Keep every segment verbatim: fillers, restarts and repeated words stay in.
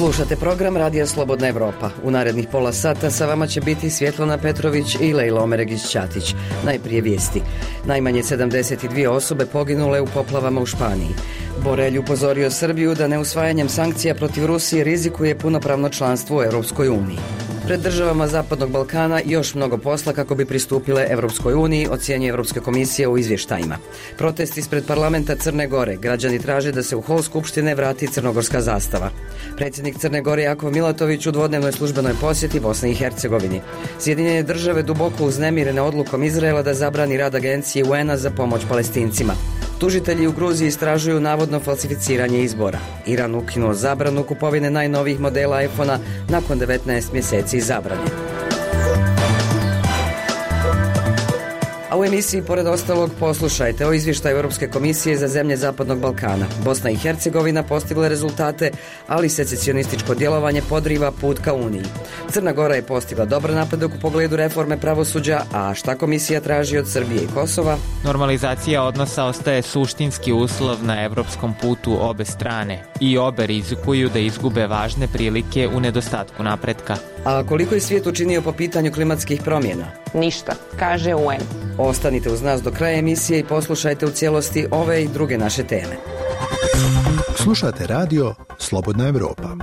Slušate program Radija Slobodna Evropa. U narednih pola sata sa vama će biti Svjetlana Petrović i Lejla Omeregić-Ćatić. Najprije vijesti. Najmanje sedamdeset dvije osobe poginule u poplavama u Španiji. Borelj upozorio Srbiju da neusvajanjem sankcija protiv Rusije rizikuje punopravno članstvo u Europskoj uniji. Pred državama Zapadnog Balkana još mnogo posla kako bi pristupile Europskoj uniji, ocjenjuje Europska komisija u izvještajima. Protest ispred parlamenta Crne Gore. Građani traže da se u hol Skupštine vrati crnogorska zastava. Predsjednik Crne Gore Jakov Milatović u dvodnevnoj službenoj posjeti Bosni i Hercegovini. Sjedinjene države duboko uznemirene odlukom Izraela da zabrani rad agencije U N A za pomoć Palestincima. Tužitelji u Gruziji istražuju navodno falsificiranje izbora. Iran ukinuo zabranu kupovine najnovijih modela iPhona nakon devetnaest mjeseci zabrane. A u emisiji, pored ostalog, poslušajte o izvještaju Europske komisije za zemlje Zapadnog Balkana. Bosna i Hercegovina postigla rezultate, ali secesionističko djelovanje podriva put ka Uniji. Crna Gora je postigla dobar napredak u pogledu reforme pravosuđa, a šta komisija traži od Srbije i Kosova? Normalizacija odnosa ostaje suštinski uslov na evropskom putu obe strane i obe rizikuju da izgube važne prilike u nedostatku napretka. A koliko je svijet učinio po pitanju klimatskih promjena? Ništa, kaže U N. Ostanite uz nas do kraja emisije i poslušajte u cijelosti ove i druge naše teme. Slušate radio Slobodna Evropa.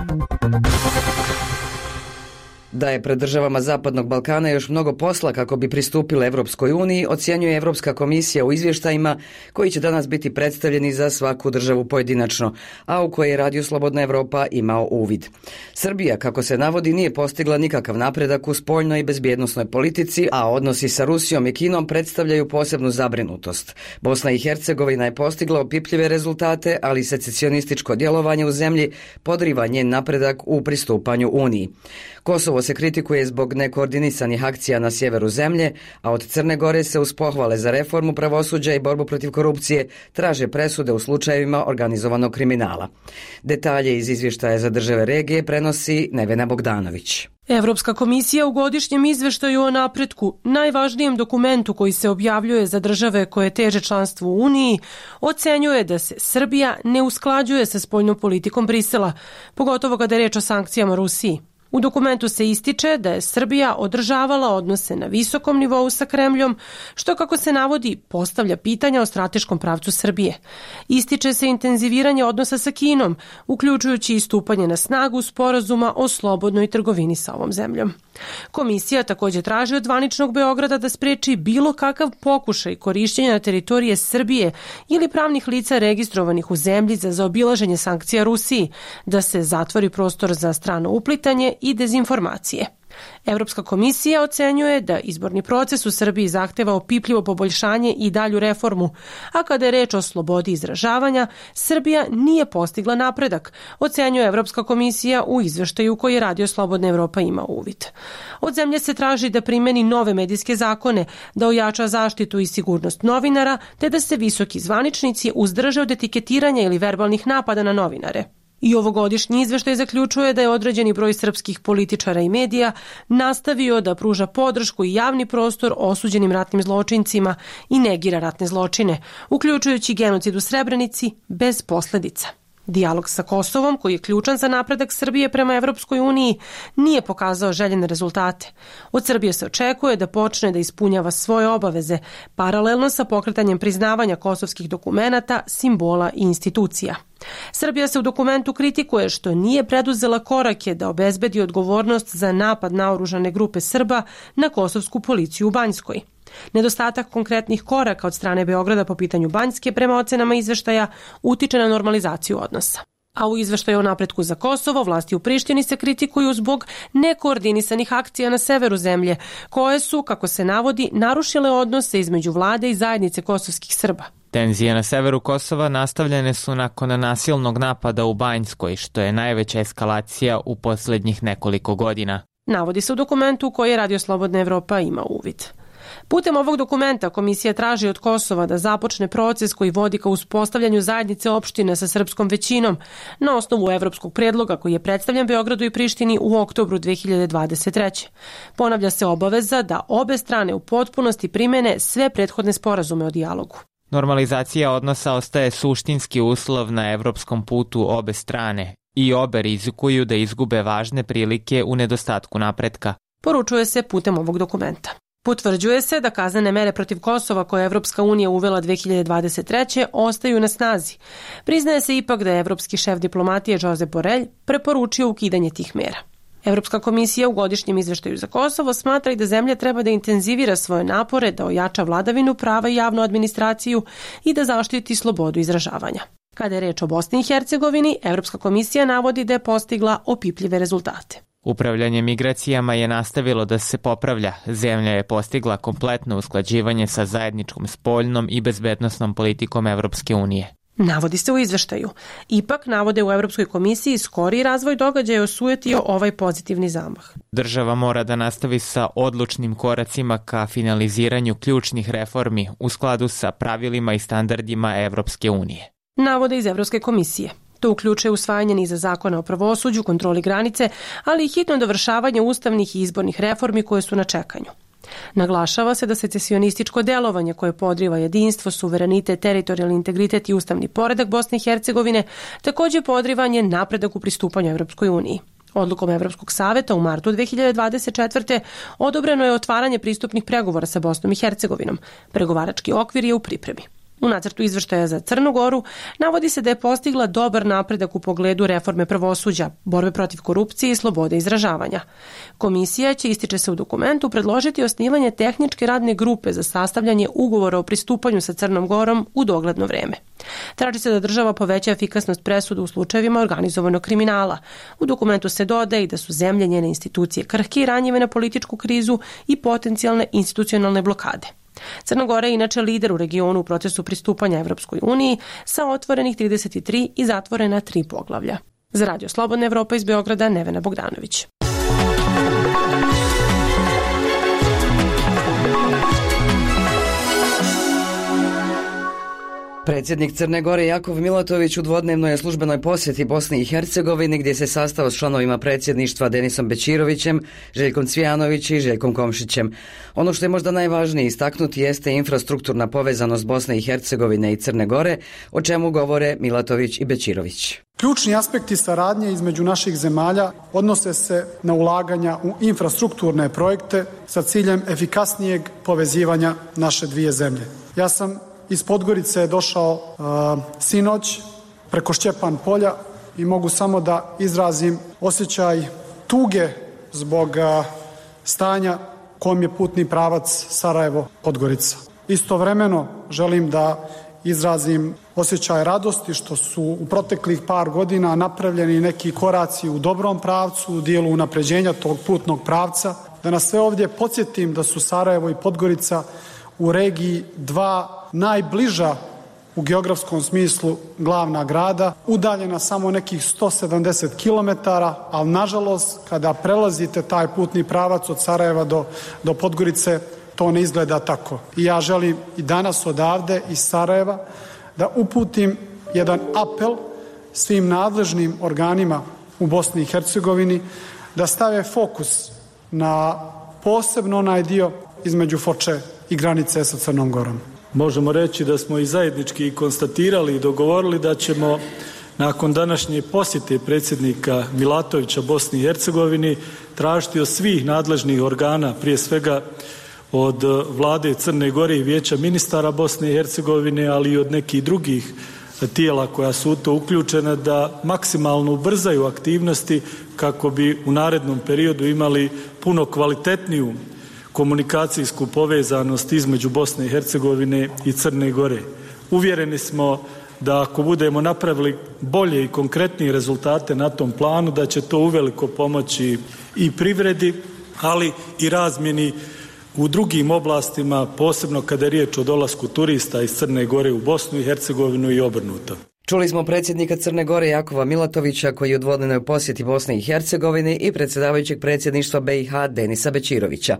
Da je pred državama Zapadnog Balkana još mnogo posla kako bi pristupile Evropskoj uniji, ocjenjuje Evropska komisija u izvještajima koji će danas biti predstavljeni za svaku državu pojedinačno, a u koje je Radio Slobodna Evropa imao uvid. Srbija, kako se navodi, nije postigla nikakav napredak u spoljnoj i bezbjednosnoj politici, a odnosi sa Rusijom i Kinom predstavljaju posebnu zabrinutost. Bosna i Hercegovina je postigla opipljive rezultate, ali secesionističko djelovanje u zemlji podriva njen napredak u pristupanju Uniji. Kosovo se kritikuje zbog nekoordinisanih akcija na sjeveru zemlje, a od Crne Gore se uz pohvale za reformu pravosuđa i borbu protiv korupcije traže presude u slučajevima organizovanog kriminala. Detalje iz izvještaja za države regije prenosi Nevena Bogdanović. Evropska komisija u godišnjem izveštaju o napretku, najvažnijem dokumentu koji se objavljuje za države koje teže članstvu u Uniji, ocenjuje da se Srbija ne usklađuje sa spoljnom politikom Brisela, pogotovo kada je reč o sankcijama Rusiji. U dokumentu se ističe da je Srbija održavala odnose na visokom nivou sa Kremljom, što, kako se navodi, postavlja pitanja o strateškom pravcu Srbije. Ističe se intenziviranje odnosa sa Kinom, uključujući i stupanje na snagu sporazuma o slobodnoj trgovini sa ovom zemljom. Komisija također traži od zvaničnog Beograda da spreči bilo kakav pokušaj korišćenja na teritorije Srbije ili pravnih lica registrovanih u zemlji za zaobilaženje sankcija Rusiji, da se zatvori prostor za strano uplitanje i dezinformacije. Evropska komisija ocenjuje da izborni proces u Srbiji zahteva opipljivo poboljšanje i dalju reformu, a kada je reč o slobodi izražavanja, Srbija nije postigla napredak, ocenjuje Evropska komisija u izveštaju koji je Radio Slobodna Evropa ima uvid. Od zemlje se traži da primeni nove medijske zakone, da ojača zaštitu i sigurnost novinara, te da se visoki zvaničnici uzdrže od etiketiranja ili verbalnih napada na novinare. I ovogodišnji izveštaj zaključuje da je određeni broj srpskih političara i medija nastavio da pruža podršku i javni prostor osuđenim ratnim zločincima i negira ratne zločine, uključujući genocid u Srebrenici bez posljedica. Dijalog sa Kosovom, koji je ključan za napredak Srbije prema Evropskoj uniji, nije pokazao željene rezultate. Od Srbije se očekuje da počne da ispunjava svoje obaveze, paralelno sa pokretanjem priznavanja kosovskih dokumenata, simbola i institucija. Srbija se u dokumentu kritikuje što nije preduzela korake da obezbedi odgovornost za napad naoružane grupe Srba na kosovsku policiju u Banjskoj. Nedostatak konkretnih koraka od strane Beograda po pitanju Banjske prema ocenama izveštaja utiče na normalizaciju odnosa. A u izveštaju o napretku za Kosovo vlasti u Prištini se kritikuju zbog nekoordinisanih akcija na severu zemlje, koje su, kako se navodi, narušile odnose između vlade i zajednice kosovskih Srba. Tenzije na severu Kosova nastavljene su nakon nasilnog napada u Banjskoj, što je najveća eskalacija u posljednjih nekoliko godina. Navodi se u dokumentu koji je Radio Slobodna Evropa ima uvid. Putem ovog dokumenta komisija traži od Kosova da započne proces koji vodi ka uspostavljanju zajednice opštine sa srpskom većinom na osnovu evropskog predloga koji je predstavljen Beogradu i Prištini u oktobru dve hiljade dvadeset treće. Ponavlja se obaveza da obe strane u potpunosti primene sve prethodne sporazume o dijalogu. Normalizacija odnosa ostaje suštinski uslov na evropskom putu obe strane i obe rizikuju da izgube važne prilike u nedostatku napretka. Poručuje se putem ovog dokumenta. Potvrđuje se da kaznene mere protiv Kosova koje je Evropska unija uvela dve hiljade dvadeset treće ostaju na snazi. Priznaje se ipak da je evropski šef diplomatije Josep Borrell preporučio ukidanje tih mera. Evropska komisija u godišnjem izveštaju za Kosovo smatra i da zemlja treba da intenzivira svoje napore, da ojača vladavinu prava i javnu administraciju i da zaštiti slobodu izražavanja. Kada je reč o Bosni i Hercegovini, Evropska komisija navodi da je postigla opipljive rezultate. Upravljanje migracijama je nastavilo da se popravlja. Zemlja je postigla kompletno usklađivanje sa zajedničkom spoljnom i bezbednosnom politikom Evropske unije. Navodi se u izveštaju. Ipak navode u Evropskoj komisiji skori razvoj događaja osujetio ovaj pozitivni zamah. Država mora da nastavi sa odlučnim koracima ka finaliziranju ključnih reformi u skladu sa pravilima i standardima Evropske unije. Navode iz Evropske komisije. To uključuje usvajanje niza zakona o pravosuđu, kontroli granice, ali i hitno dovršavanje ustavnih i izbornih reformi koje su na čekanju. Naglašava se da secesionističko delovanje koje podriva jedinstvo, suverenitet, teritorijalni integritet i ustavni poredak Bosne i Hercegovine također podrivanje napredak u pristupanju Evropskoj uniji. Odlukom Evropskog saveta u martu dve hiljade dvadeset četvrte odobreno je otvaranje pristupnih pregovora sa Bosnom i Hercegovinom. Pregovarački okvir je u pripremi. U nacrtu izveštaja za Crnu Goru navodi se da je postigla dobar napredak u pogledu reforme pravosuđa, borbe protiv korupcije i slobode izražavanja. Komisija će, ističe se u dokumentu, predložiti osnivanje tehničke radne grupe za sastavljanje ugovora o pristupanju sa Crnom Gorom u dogledno vreme. Traži se da država poveća efikasnost presuda u slučajevima organizovanog kriminala. U dokumentu se dodaje i da su zemlje, njene institucije krhke i ranjive na političku krizu i potencijalne institucionalne blokade. Crna Gora je inače lider u regionu u procesu pristupanja Evropskoj uniji sa otvorenih trideset tri i zatvorena tri poglavlja. Za Radio Slobodna Evropa iz Beograda, Nevena Bogdanović. Predsjednik Crne Gore Jakov Milatović u dvodnevnoj službenoj posjeti Bosni i Hercegovini gdje se sastao s članovima predsjedništva Denisom Bećirovićem, Željkom Cvijanović i Željkom Komšićem. Ono što je možda najvažnije istaknuti jeste infrastrukturna povezanost Bosne i Hercegovine i Crne Gore, o čemu govore Milatović i Bećirović. Ključni aspekti saradnje između naših zemalja odnose se na ulaganja u infrastrukturne projekte sa ciljem efikasnijeg povezivanja naše dvije zemlje. Ja sam iz Podgorice došao uh, sinoć preko Šćepan polja i mogu samo da izrazim osjećaj tuge zbog uh, stanja kom je putni pravac Sarajevo-Podgorica. Istovremeno želim da izrazim osjećaj radosti što su u proteklih par godina napravljeni neki koraci u dobrom pravcu, u dijelu unapređenja tog putnog pravca. Da nas sve ovdje podsjetim da su Sarajevo i Podgorica u regiji dva najbliža u geografskom smislu glavna grada, udaljena samo nekih sto sedamdeset kilometara, ali nažalost kada prelazite taj putni pravac od Sarajeva do, do Podgorice, to ne izgleda tako. I ja želim i danas odavde iz Sarajeva da uputim jedan apel svim nadležnim organima u Bosni i Hercegovini da stave fokus na posebno onaj dio između Foče i granice sa Crnom Gorom. Možemo reći da smo i zajednički konstatirali i dogovorili da ćemo nakon današnje posjete predsjednika Milatovića Bosni i Hercegovini tražiti od svih nadležnih organa, prije svega od vlade Crne Gore i Vijeća ministara Bosne i Hercegovine, ali i od nekih drugih tijela koja su u to uključena, da maksimalno ubrzaju aktivnosti kako bi u narednom periodu imali puno kvalitetniju komunikacijsku povezanost između Bosne i Hercegovine i Crne Gore. Uvjereni smo da ako budemo napravili bolje i konkretnije rezultate na tom planu, da će to uveliko pomoći i privredi, ali i razmjeni u drugim oblastima, posebno kada je riječ o dolasku turista iz Crne Gore u Bosnu i Hercegovinu i obrnuto. Čuli smo predsjednika Crne Gore Jakova Milatovića koji je u dvodnevnoj posjeti Bosne i Hercegovini i predsjedavajućeg predsjedništva be i ha Denisa Bećirovića.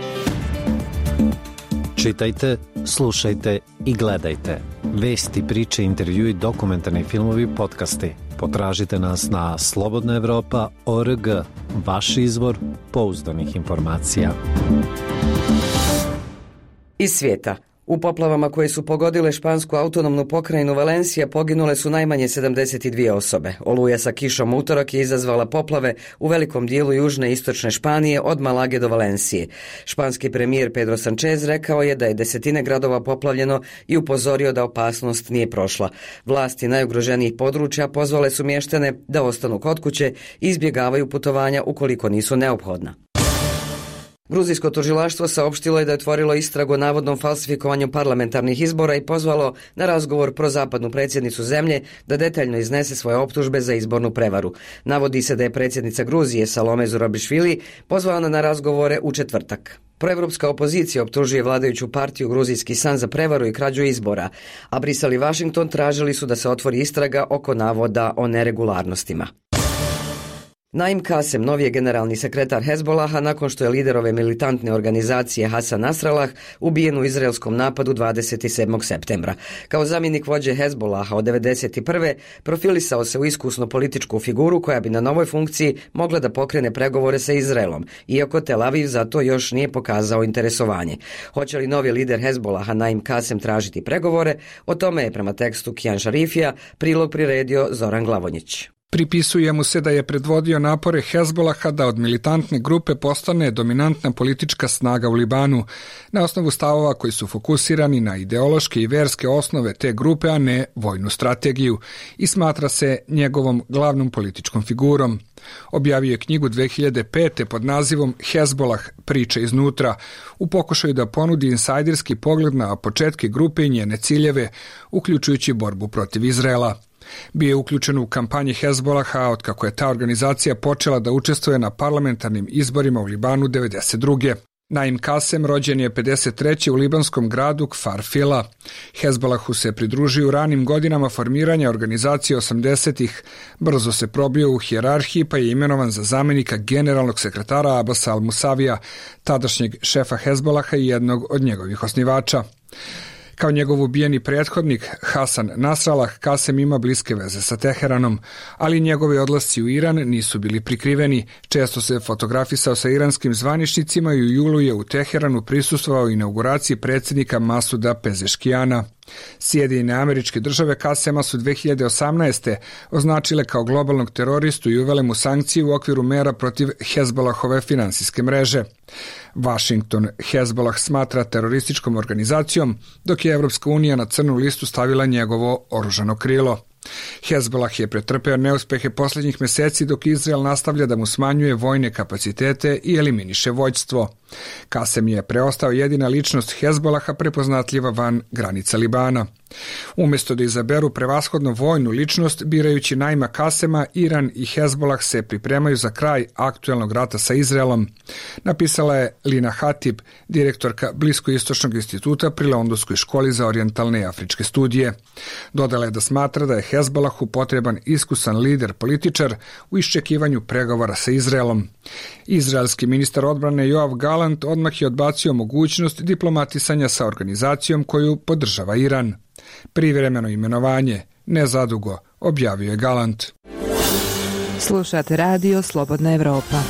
Čitajte, slušajte i gledajte. Vesti, priče, intervjui, dokumentarni filmovi, podcasti. Potražite nas na slobodna evropa tačka org, vaš izvor pouzdanih informacija. Iz svijeta. U poplavama koje su pogodile špansku autonomnu pokrajinu Valencija poginule su najmanje sedamdeset dvije osobe. Oluja sa kišom utorak je izazvala poplave u velikom dijelu južne i istočne Španije od Malage do Valencije. Španski premijer Pedro Sanchez rekao je da je desetine gradova poplavljeno i upozorio da opasnost nije prošla. Vlasti najugroženijih područja pozvale su mještane da ostanu kod kuće i izbjegavaju putovanja ukoliko nisu neophodna. Gruzijsko tužilaštvo saopštilo je da je otvorilo istragu o navodnom falsifikovanju parlamentarnih izbora i pozvalo na razgovor prozapadnu predsjednicu zemlje da detaljno iznese svoje optužbe za izbornu prevaru. Navodi se da je predsjednica Gruzije Salome Zurabišvili pozvana na razgovore u četvrtak. Proevropska opozicija optužuje vladajuću partiju Gruzijski san za prevaru i krađu izbora, a Brisel i Washington tražili su da se otvori istraga oko navoda o neregularnostima. Naim Kasem, novi je generalni sekretar Hezbolaha nakon što je lider ove militantne organizacije Hasan Nasrallah ubijen u izraelskom napadu dvadeset sedmog septembra. Kao zamjenik vođe Hezbolaha od devedeset prve profilisao se u iskusnu političku figuru koja bi na novoj funkciji mogla da pokrene pregovore sa Izraelom, iako Tel Aviv za to još nije pokazao interesovanje. Hoće li novi lider Hezbolaha Naim Kasem tražiti pregovore? O tome je prema tekstu Kijan Šarifija prilog priredio Zoran Glavonjić. Pripisuje mu se da je predvodio napore Hezbolaha da od militantne grupe postane dominantna politička snaga u Libanu, na osnovu stavova koji su fokusirani na ideološke i verske osnove te grupe, a ne vojnu strategiju, i smatra se njegovom glavnom političkom figurom. Objavio je knjigu dve hiljade pete pod nazivom Hezbolah priče iznutra, u pokušaju da ponudi insajderski pogled na početke grupe i njene ciljeve, uključujući borbu protiv Izraela. Bio je uključen u kampanji Hezbolaha od kako je ta organizacija počela da učestvuje na parlamentarnim izborima u Libanu devedeset druge. Naim Kasem rođen je pedeset treće u libanskom gradu Kfar Fila. Hezbolahu se pridružio u ranim godinama formiranja organizacije osamdesetih. Brzo se probio u hijerarhiji pa je imenovan za zamjenika generalnog sekretara Abasa al-Musavija, tadašnjeg šefa Hezbolaha i jednog od njegovih osnivača. Kao njegov ubijeni prethodnik Hasan Nasrallah, Kasem ima bliske veze sa Teheranom, ali njegovi odlasci u Iran nisu bili prikriveni. Često se fotografisao sa iranskim zvaničnicima i u julu je u Teheranu prisustvovao inauguraciji predsjednika Masuda Pezeškijana. Sjedinjene Američke Države Kasema su dve hiljade osamnaeste. označile kao globalnog teroristu i uvele mu sankcije u okviru mera protiv Hezbolahove finansijske mreže. Washington Hezbolah smatra terorističkom organizacijom, dok je Evropska unija na crnu listu stavila njegovo oružano krilo. Hezbolah je pretrpeo neuspehe posljednjih meseci dok Izrael nastavlja da mu smanjuje vojne kapacitete i eliminiše vođstvo. Kasem je preostao jedina ličnost Hezbolaha prepoznatljiva van granica Libana. Umjesto da izaberu prevashodno vojnu ličnost, birajući Naima Kasema, Iran i Hezbolah se pripremaju za kraj aktuelnog rata sa Izraelom, napisala je Lina Hatib, direktorka Bliskoistočnog instituta pri Londonskoj školi za orijentalne i afričke studije. Dodala je da smatra da je Hezbolahu potreban iskusan lider političar u iščekivanju pregovora sa Izraelom. Izraelski ministar odbrane Joav Galant odmah je odbacio mogućnost diplomatisanja sa organizacijom koju podržava Iran. Privremeno imenovanje, nezadugo, objavio je Galant. Slušate radio Slobodna Evropa.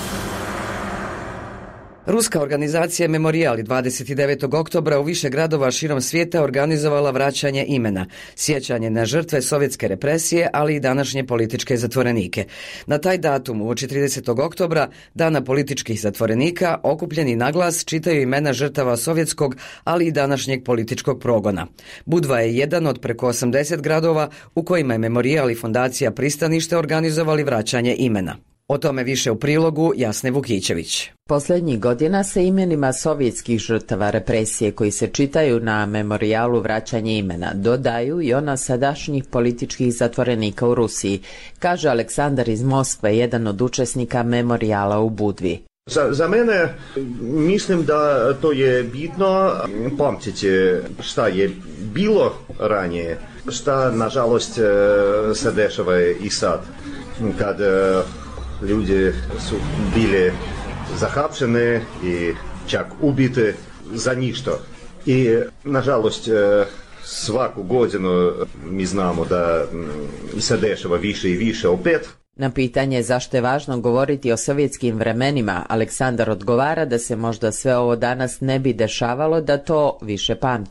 Ruska organizacija Memorial dvadeset devetog oktobra u više gradova širom svijeta organizovala vraćanje imena, sjećanje na žrtve sovjetske represije, ali i današnje političke zatvorenike. Na taj datum, uoči tridesetog oktobra, dana političkih zatvorenika, okupljeni naglas čitaju imena žrtava sovjetskog, ali i današnjeg političkog progona. Budva je jedan od preko osamdeset gradova u kojima je Memorial i fondacija Pristanište organizovali vraćanje imena. O tome više u prilogu Jasne Vukićević. Posljednjih godina se imenima sovjetskih žrtava represije koji se čitaju na memorijalu vraćanje imena dodaju i ona sadašnjih političkih zatvorenika u Rusiji, kaže Aleksandar iz Moskve, jedan od učesnika memorijala u Budvi. Za, za mene mislim da to je bitno pamtiti šta je bilo ranije, šta nažalost se dešava i sad, kad ljudi su bili zahapšeni i čak ubiti za ništa. I nažalost svaku godinu mi znamo da se dešava više i više opet. Na pitanje zašto je važno govoriti o sovjetskim vremenima, Aleksandar odgovara da se možda sve ovo danas ne bi dešavalo da to više pamtimo.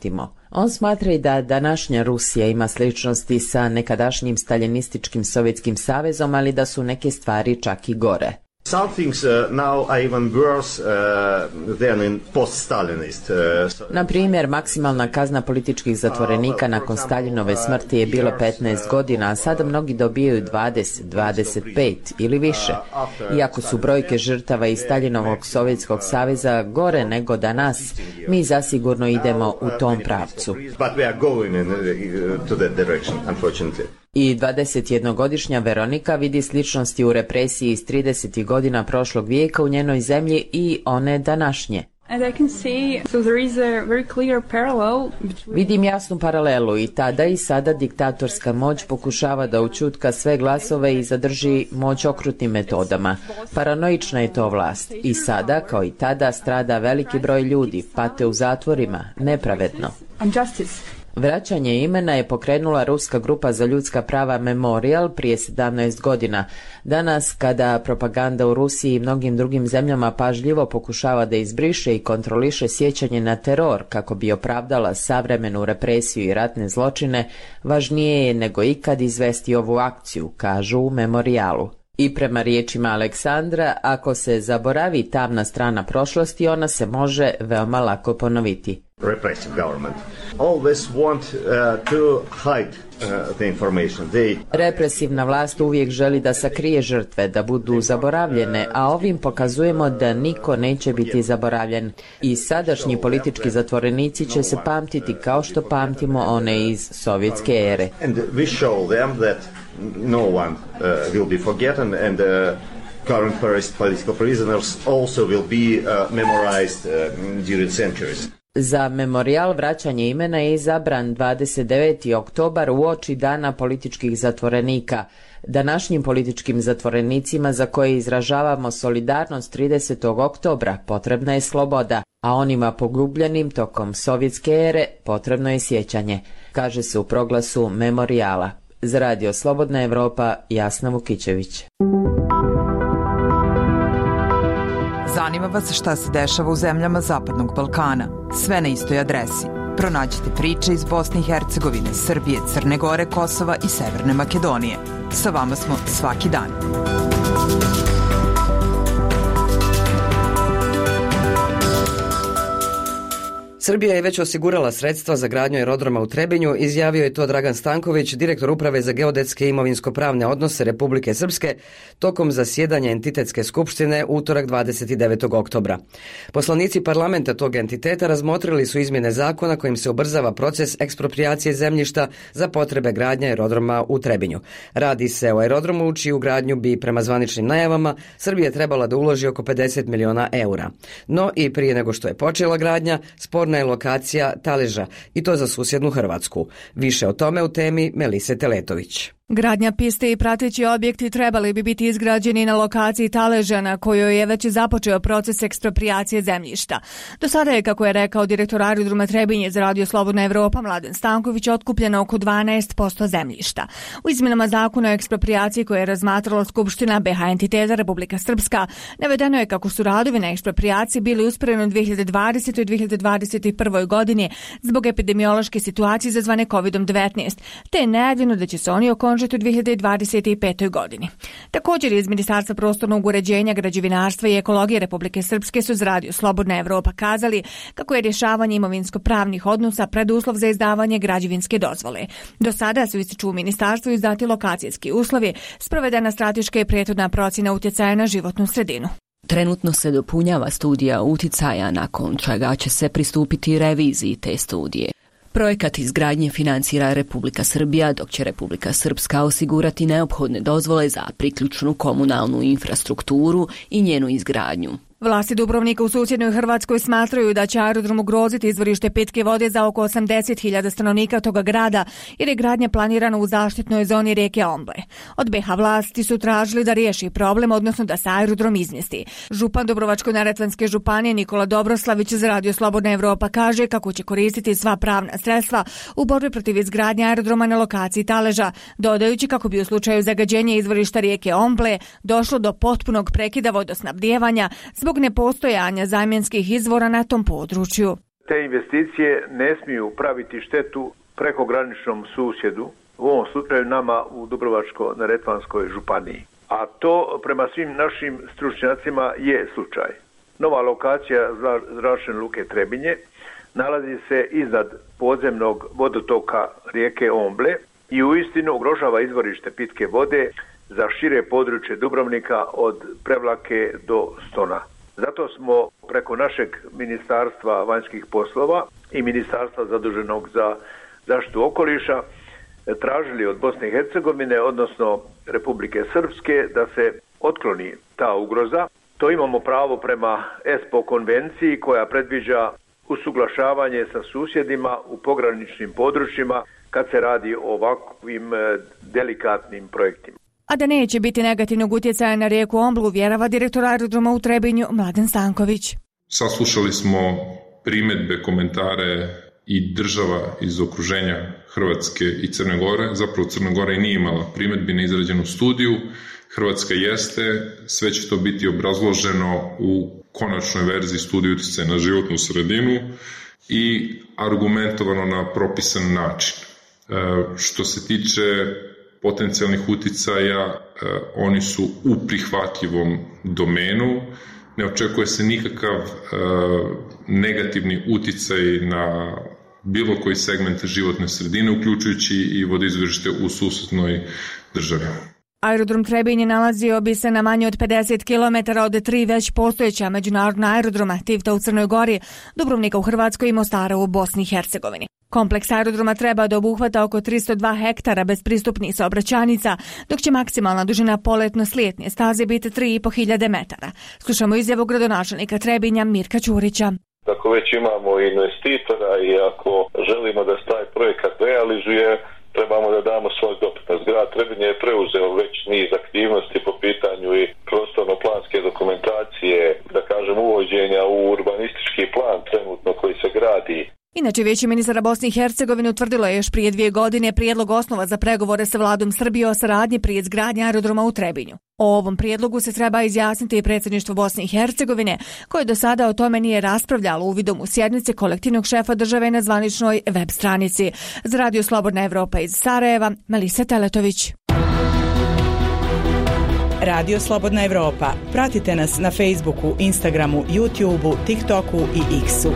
On smatra i da današnja Rusija ima sličnosti sa nekadašnjim staljinističkim Sovjetskim savezom, ali da su neke stvari čak i gore. Some things uh, now are even worse uh, than in post-Stalinist. Uh, Na primjer, maksimalna kazna političkih zatvorenika nakon Staljinove smrti je bilo petnaest godina, a sada mnogi dobijaju dvadeset, dvadeset pet ili više. Iako su brojke žrtava iz Staljinovog Sovjetskog saveza gore nego danas, mi zasigurno idemo u tom pravcu. But we are going in, uh, to that direction, unfortunately. I dvadesetjednogodišnja Veronika vidi sličnosti u represiji iz tridesetih godina prošlog vijeka u njenoj zemlji i one današnje. Vidim jasnu paralelu, i tada i sada diktatorska moć pokušava da ućutka sve glasove i zadrži moć okrutnim metodama. Paranoična je to vlast. I sada, kao i tada, strada veliki broj ljudi, pate u zatvorima, nepravedno. Vraćanje imena je pokrenula ruska grupa za ljudska prava Memorial prije sedamnaest godina. Danas, kada propaganda u Rusiji i mnogim drugim zemljama pažljivo pokušava da izbriše i kontroliše sjećanje na teror kako bi opravdala savremenu represiju i ratne zločine, važnije je nego ikad izvesti ovu akciju, kažu u Memorialu. I prema riječima Aleksandra, ako se zaboravi tamna strana prošlosti, ona se može veoma lako ponoviti. Repressive government always want uh, to hide uh, the information. They... Represivna vlast uvijek želi da sakrije žrtve, da budu zaboravljene, a ovim pokazujemo da niko neće biti zaboravljen. I sadašnji politički zatvorenici će se pamtiti kao što pamtimo one iz sovjetske ere. And we show them that no one uh, will be forgotten, and uh, current political prisoners also will be uh, memorized uh, during centuries. Za Memorial vraćanje imena je izabran dvadeset deveti oktobar uoči dana političkih zatvorenika. Današnjim političkim zatvorenicima za koje izražavamo solidarnost tridesetog oktobra potrebna je sloboda, a onima pogubljenim tokom sovjetske ere potrebno je sjećanje, kaže se u proglasu Memoriala. Za Radio Slobodna Evropa, Jasna Vukićević. Zanima vas šta se dešava u zemljama Zapadnog Balkana. Sve na istoj adresi. Pronađite priče iz Bosne i Hercegovine, Srbije, Crne Gore, Kosova i Severne Makedonije. Sa vama smo svaki dan. Srbija je već osigurala sredstva za gradnju aerodroma u Trebinju, izjavio je to Dragan Stanković, direktor Uprave za geodetske i imovinsko-pravne odnose Republike Srpske, tokom zasjedanja entitetske skupštine utorak dvadeset devetog oktobra. Poslanici parlamenta tog entiteta razmotrili su izmjene zakona kojim se ubrzava proces eksproprijacije zemljišta za potrebe gradnje aerodroma u Trebinju. Radi se o aerodromu u čiju gradnju bi, prema zvaničnim najavama, Srbija trebala da uloži oko pedeset miliona eura. No i prije nego što je počela gradnja, sporna je lokacija Taleža, i to za susjednu Hrvatsku. Više o tome u temi Melise Teletović. Gradnja piste i prateći objekti trebali bi biti izgrađeni na lokaciji Taleža, na kojoj je već započeo proces eksproprijacije zemljišta. Do sada je, kako je rekao direktor aerodroma Trebinje za Radio Slobodna Evropa Mladen Stanković, otkupljeno oko dvanaest posto zemljišta. U izmjenama zakona o eksproprijaciji koje je razmatrala Skupština B H entiteta Republika Srpska, navedeno je kako su radovi na eksproprijaciji bili usporeni u dve hiljade dvadesetoj i dve hiljade dvadeset prvoj godini zbog epidemiološke situacije izazvane kovid devetnaest, te je najavljeno da će se oni okončati u dve hiljade dvadeset petoj godini. Također iz Ministarstva prostornog uređenja, građevinarstva i ekologije Republike Srpske su za Radio Slobodna Evropa kazali kako je rješavanje imovinsko-pravnih odnosa preduslov za izdavanje građevinske dozvole. Do sada su, ističu u ministarstvu, izdati lokacijski uslovi, sprovedena strateška i prethodna procjena utjecaja na životnu sredinu. Trenutno se dopunjava studija uticaja, nakon čega će se pristupiti reviziji te studije. Projekat izgradnje financira Republika Srbija, dok će Republika Srpska osigurati neophodne dozvole za priključnu komunalnu infrastrukturu i njenu izgradnju. Vlasti Dubrovnika u susjednoj Hrvatskoj smatraju da će aerodrom ugroziti izvorište pitke vode za oko osamdeset hiljada stanovnika toga grada, jer je gradnja planirana u zaštitnoj zoni rijeke Omble. Od B H vlasti su tražili da riješi problem, odnosno da se aerodrom izmjesti. Župan Dubrovačko-neretvanske županije Nikola Dobroslavić za Radio Slobodna Evropa kaže kako će koristiti sva pravna sredstva u borbi protiv izgradnje aerodroma na lokaciji Taleža, dodajući kako bi u slučaju zagađenja izvorišta rijeke Omble došlo do potpunog prekida vodosnabdijevanja zbog nepostojanja zamjenskih izvora na tom području. te investicije ne smiju praviti štetu prekograničnom susjedu, u ovom slučaju nama u Dubrovačko-neretvanskoj županiji. A to prema svim našim stručnjacima je slučaj. Nova lokacija zračne luke Trebinje nalazi se iznad podzemnog vodotoka rijeke Omble i uistinu ugrožava izvorište pitke vode za šire područje Dubrovnika od Prevlake do Stona. Zato smo preko našeg Ministarstva vanjskih poslova i Ministarstva zaduženog za zaštitu okoliša tražili od Bosne i Hercegovine, odnosno Republike Srpske, da se otkloni ta ugroza. To imamo pravo prema ESPO konvenciji koja predviđa usuglašavanje sa susjedima u pograničnim područjima kad se radi o ovakvim delikatnim projektima. A da neće biti negativnog utjecaja na rijeku Omblu, vjerava direktor aerodroma u Trebinju Mladen Stanković. Saslušali smo primjedbe, komentare i država iz okruženja Hrvatske i Crne Gore. Zapravo Crna Gora i nije imala primjedbi na izrađenu studiju. Hrvatska jeste, sve će to biti obrazloženo u konačnoj verziji studije utjecaja na životnu sredinu i argumentovano na propisan način. E, što se tiče potencijalnih utjecaja, e, oni su u prihvatljivom domenu. Ne očekuje se nikakav e, negativni utjecaj na bilo koji segment životne sredine, uključujući i vodoizvorište u susjednoj državi. Aerodrom Trebinje nalazio bi se na manje od pedeset kilometara od tri već postojeća međunarodna aerodroma, Tivta u Crnoj Gori, Dubrovnika u Hrvatskoj i Mostara u Bosni i Hercegovini. Kompleks aerodroma treba da obuhvata oko tristo dva hektara bez pristupnih saobraćajnica, dok će maksimalna dužina poletno-slijetne staze biti tri i po hiljade metara. Slušamo izjavu gradonačelnika Trebinja Mirka Ćurića. Ako već imamo investitora i ako želimo da se taj projekat realizuje, trebamo da damo svoj doprinos. Grad Trebinje je preuzeo već niz aktivnosti po pitanju i prostorno-planske dokumentacije, da kažem uvođenja u urbanistički plan trenutno koji se gradi. Inače, Vijeće ministara Bosne i Hercegovine utvrdilo je još prije dvije godine prijedlog osnova za pregovore sa vladom Srbije o saradnji prije izgradnje aerodroma u Trebinju. O ovom prijedlogu se treba izjasniti i predsjedništvo Bosne i Hercegovine, koje do sada o tome nije raspravljalo uvidom u sjednice kolektivnog šefa države na zvaničnoj web stranici. Za Radio Slobodna Evropa iz Sarajeva, Melisa Teletović. Radio Slobodna Evropa. Pratite nas na Facebooku, Instagramu, YouTubeu, TikToku i X-u.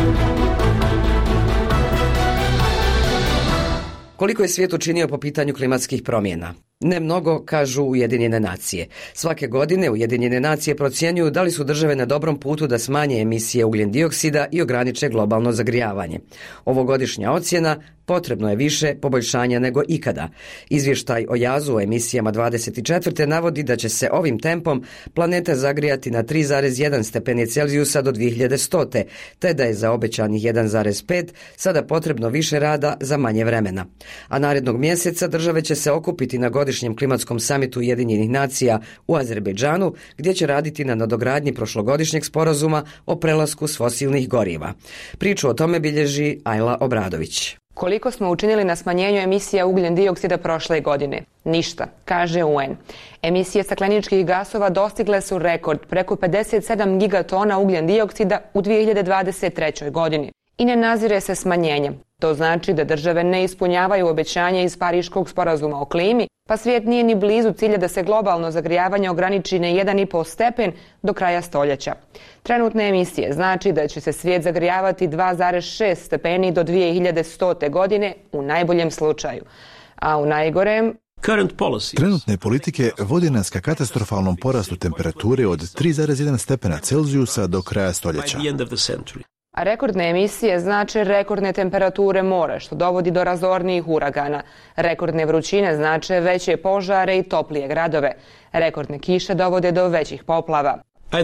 Koliko je svijet učinio po pitanju klimatskih promjena? Ne mnogo, kažu Ujedinjene nacije. Svake godine Ujedinjene nacije procjenjuju da li su države na dobrom putu da smanje emisije ugljen dioksida i ograniče globalno zagrijavanje. Ovogodišnja ocjena: potrebno je više poboljšanja nego ikada. Izvještaj o jazu u emisijama dvadeset četvrte navodi da će se ovim tempom planeta zagrijati na tri zarez jedan stepeni Celzijusa do dvije hiljade stote, te da je za obećanih jedan zarez pet sada potrebno više rada za manje vremena. A narednog mjeseca države će se okupiti na godišnjem klimatskom samitu Ujedinjenih nacija u Azerbejdžanu, gdje će raditi na nadogradnji prošlogodišnjeg sporazuma o prelasku s fosilnih goriva. Priču o tome bilježi Ajla Obradović. Koliko smo učinili na smanjenju emisija ugljen dioksida prošle godine? Ništa, kaže U N. Emisije stakleničkih gasova dostigle su rekord preko pedeset sedam gigatona ugljen dioksida u dvije hiljade dvadeset trećoj godini. I ne nazire se smanjenje. To znači da države ne ispunjavaju obećanje iz Pariškog sporazuma o klimi, pa svijet nije ni blizu cilja da se globalno zagrijavanje ograniči na jedan i po stepen do kraja stoljeća. Trenutne emisije znači da će se svijet zagrijavati dva zarez šest stepeni do dvije hiljade stote godine u najboljem slučaju. A u najgorem... Trenutne politike vode nas ka katastrofalnom porastu temperature od tri zarez jedan stepena Celzijusa do kraja stoljeća. A rekordne emisije znače rekordne temperature mora, što dovodi do razornijih uragana. Rekordne vrućine znače veće požare i toplije gradove. Rekordne kiše dovode do većih poplava.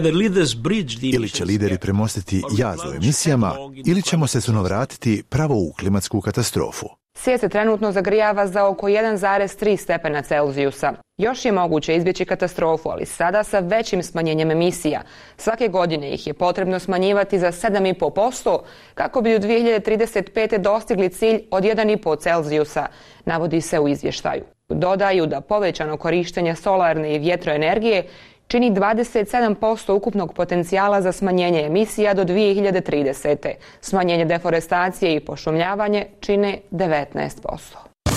Ili će lideri premostiti jaz u emisijama, ili ćemo se suno vratiti pravo u klimatsku katastrofu. Svijet se trenutno zagrijava za oko jedan zarez tri stepena Celzijusa. Još je moguće izbjeći katastrofu, ali sada sa većim smanjenjem emisija. Svake godine ih je potrebno smanjivati za sedam i po posto kako bi u dvije hiljade trideset pete dostigli cilj od jedan i po Celzijusa, navodi se u izvještaju. Dodaju da povećano korištenje solarne i vjetroenergije čini dvadeset sedam posto ukupnog potencijala za smanjenje emisija do dvije hiljade tridesete. Smanjenje deforestacije i pošumljavanje čine devetnaest posto.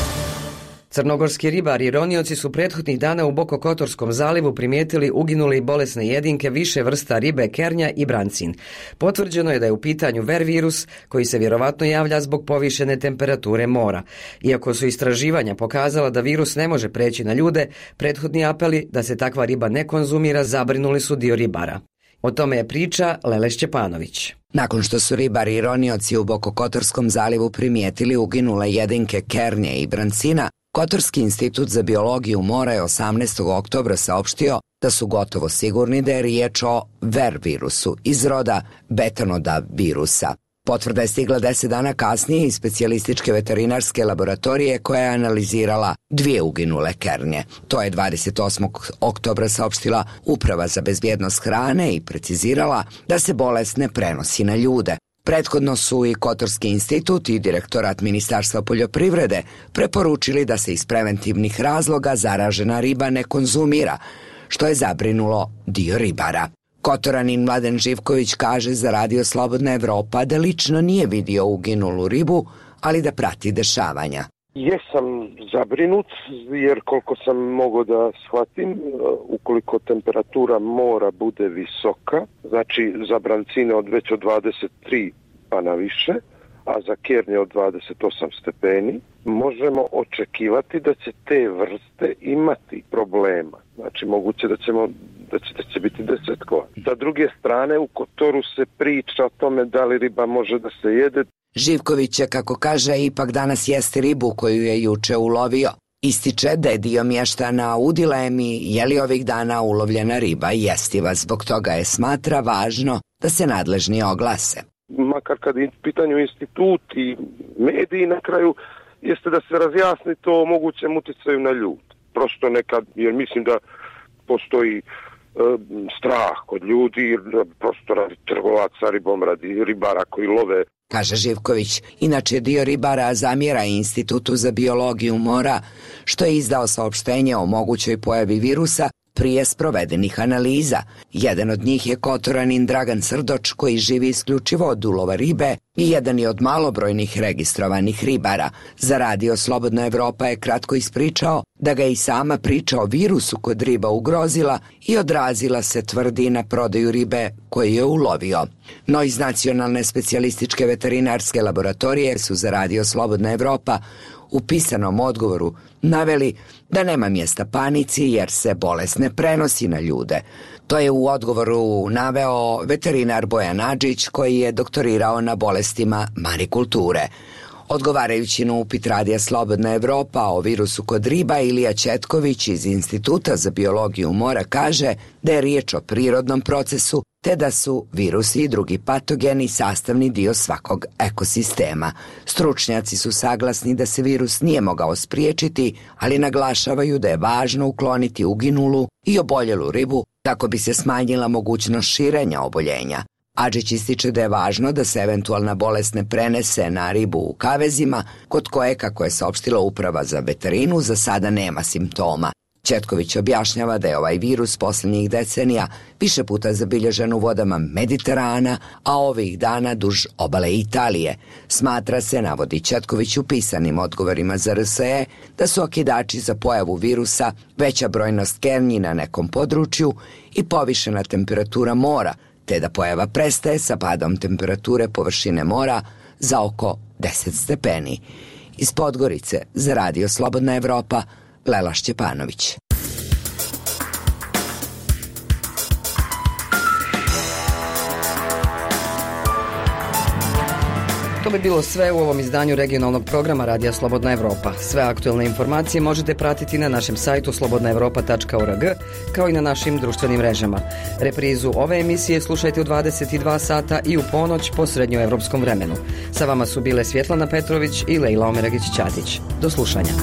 Crnogorski ribari i ronioci su prethodnih dana u Bokokotorskom zalivu primijetili uginule i bolesne jedinke više vrsta ribe kernja i brancin. Potvrđeno je da je u pitanju ver virus koji se vjerovatno javlja zbog povišene temperature mora. Iako su istraživanja pokazala da virus ne može preći na ljude, prethodni apeli da se takva riba ne konzumira zabrinuli su dio ribara. O tome je priča Lele Šćepanović. Nakon što su ribari i ronioci u Bokokotorskom zalivu primijetili uginule jedinke kernje i brancina, Kotorski institut za biologiju mora je osamnaestog oktobra saopštio da su gotovo sigurni da je riječ o ver virusu iz roda betanoda virusa. Potvrda je stigla deset dana kasnije iz specijalističke veterinarske laboratorije koja je analizirala dvije uginule kernje. To je dvadeset osmog oktobra saopštila Uprava za bezbjednost hrane i precizirala da se bolest ne prenosi na ljude. Prethodno su i Kotorski institut i direktorat Ministarstva poljoprivrede preporučili da se iz preventivnih razloga zaražena riba ne konzumira, što je zabrinulo dio ribara. Kotoranin Mladen Živković kaže za Radio Slobodna Evropa da lično nije vidio uginulu ribu, ali da prati dešavanja. Jesam zabrinut jer koliko sam mogao da shvatim, ukoliko temperatura mora bude visoka, znači za brancine od već od dvadeset tri pa na više, a za kernje od dvadeset osam stepeni, možemo očekivati da će te vrste imati problema. Znači moguće da ćemo da će, da će biti desetkova. Sa druge strane u Kotoru se priča o tome da li riba može da se jede. Živković je, kako kaže, ipak danas jesti ribu koju je juče ulovio. Ističe da je dio mještana u dilemi je li ovih dana ulovljena riba jestiva. Zbog toga je smatra važno da se nadležni oglase. Makar kad je pitanju institut i mediji na kraju, jeste da se razjasni to o mogućem uticaju na ljudi. Prosto nekad, jer mislim da postoji e, strah kod ljudi, prosto radi trgovaca ribom, radi ribara koji love. Kaže Živković, inače dio ribara zamjera Institutu za biologiju mora, što je izdao saopštenje o mogućoj pojavi virusa prije sprovedenih analiza. Jedan od njih je Kotoranin Dragan Srdoč, koji živi isključivo od ulova ribe i jedan je od malobrojnih registrovanih ribara. Za Radio Slobodna Evropa je kratko ispričao da ga i sama priča o virusu kod riba ugrozila i odrazila se, tvrdi, na prodaju ribe koju je ulovio. No iz Nacionalne specijalističke veterinarske laboratorije su za Radio Slobodna Evropa u pisanom odgovoru naveli da nema mjesta panici jer se bolest ne prenosi na ljude. To je u odgovoru naveo veterinar Bojan Adžić, koji je doktorirao na bolestima marikulture. Odgovarajući na upit Radija Slobodna Evropa o virusu kod riba, Ilija Četković iz Instituta za biologiju mora kaže da je riječ o prirodnom procesu, te da su virusi i drugi patogeni sastavni dio svakog ekosistema. Stručnjaci su saglasni da se virus nije mogao spriječiti, ali naglašavaju da je važno ukloniti uginulu i oboljelu ribu kako bi se smanjila mogućnost širenja oboljenja. Adžić ističe da je važno da se eventualna bolest ne prenese na ribu u kavezima, kod koje, kako je saopštila Uprava za veterinu, za sada nema simptoma. Četković objašnjava da je ovaj virus posljednjih decenija više puta zabilježen u vodama Mediterana, a ovih dana duž obale Italije. Smatra se, navodi Četković u pisanim odgovorima za R S E, da su okidači za pojavu virusa veća brojnost kernji na nekom području i povišena temperatura mora, te da pojava prestaje sa padom temperature površine mora za oko deset stepeni. Iz Podgorice za Radio Slobodna Evropa, Lela Šćepanović. To bi bilo sve u ovom izdanju regionalnog programa Radija Slobodna Evropa. Sve aktuelne informacije možete pratiti na našem sajtu slobodna evropa tačka org, kao i na našim društvenim mrežama. Reprizu ove emisije slušajte u dvadeset dva sata i u ponoć po srednjoevropskom vremenu. Sa vama su bile Svjetlana Petrović i Lejla Omeragić-Ćatić. Do slušanja.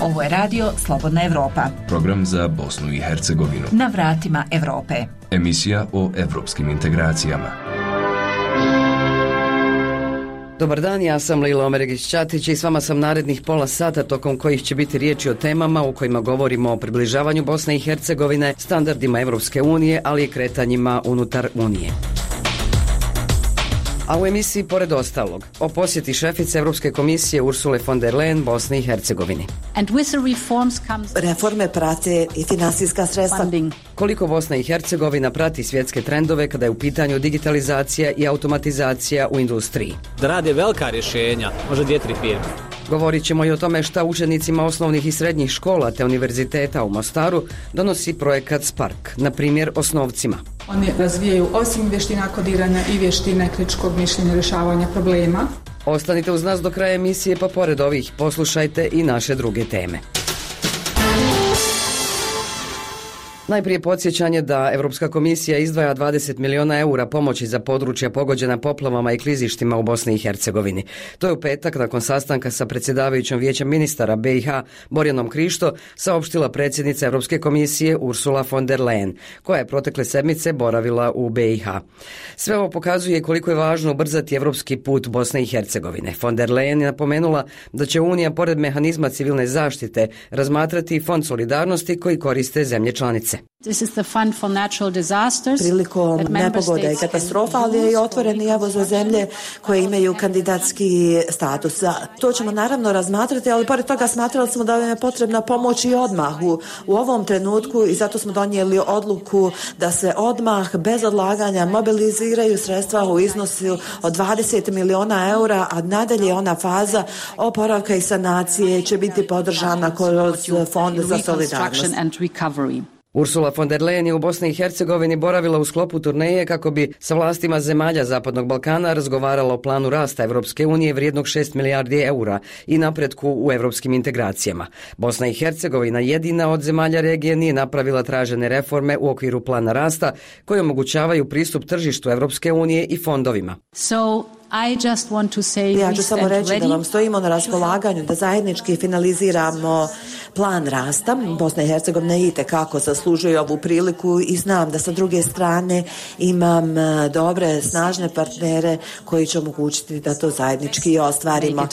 Ovo je radio Slobodna Evropa. Program za Bosnu i Hercegovinu. Na vratima Evrope. Emisija o evropskim integracijama. Dobar dan, ja sam Lejla Omeregić-Ćatić i s vama sam narednih pola sata tokom kojih će biti riječi o temama u kojima govorimo o približavanju Bosne i Hercegovine, standardima Evropske unije, ali i kretanjima unutar Unije. A u emisiji, pored ostalog, o posjeti šefice Evropske komisije Ursule von der Leyen Bosni i Hercegovini. Reforme prate i finansijska sredstva. Koliko Bosna i Hercegovina prati svjetske trendove kada je u pitanju digitalizacija i automatizacija u industriji. Da rade velika rješenja, možda dvije, tri firme. Govorit ćemo i o tome šta učenicima osnovnih i srednjih škola te univerziteta u Mostaru donosi projekat Spark, na primjer osnovcima. Oni razvijaju osim vještina kodiranja i vještine kritičkog mišljenja rješavanja problema. Ostanite uz nas do kraja emisije, pa pored ovih poslušajte i naše druge teme. Najprije podsjećanje da Evropska komisija izdvaja dvadeset miliona eura pomoći za područja pogođena poplavama i klizištima u Bosni i Hercegovini. To je u petak nakon sastanka sa predsjedavajućom vijećem ministara B i H Borjanom Krišto saopštila predsjednica Evropske komisije Ursula von der Leyen, koja je protekle sedmice boravila u B i H. Sve ovo pokazuje koliko je važno ubrzati evropski put Bosne i Hercegovine. Von der Leyen je napomenula da će Unija pored mehanizma civilne zaštite razmatrati fond solidarnosti koji koriste zemlje članice. Prilikom nepogoda i katastrofa, ali je i otvoren i evo za zemlje koje imaju kandidatski status. To ćemo naravno razmatrati, ali pored toga smatrali smo da je potrebna pomoć i odmah u, u ovom trenutku i zato smo donijeli odluku da se odmah bez odlaganja mobiliziraju sredstva u iznosu od dvadeset miliona eura, a nadalje ona faza oporavka i sanacije će biti podržana kroz Fond za solidarnost. Ursula von der Leyen je u Bosni i Hercegovini boravila u sklopu turneje kako bi sa vlastima zemalja Zapadnog Balkana razgovarala o planu rasta Evropske unije vrijednog šest milijardi eura i napretku u evropskim integracijama. Bosna i Hercegovina jedina od zemalja regije nije napravila tražene reforme u okviru plana rasta koje omogućavaju pristup tržištu Evropske unije i fondovima. So Ja ću samo reći da vam stojimo na raspolaganju da zajednički finaliziramo plan rasta. Bosna i Hercegovina itekako zaslužuje ovu priliku i znam da sa druge strane imam dobre, snažne partnere koji će omogućiti da to zajednički ostvarimo.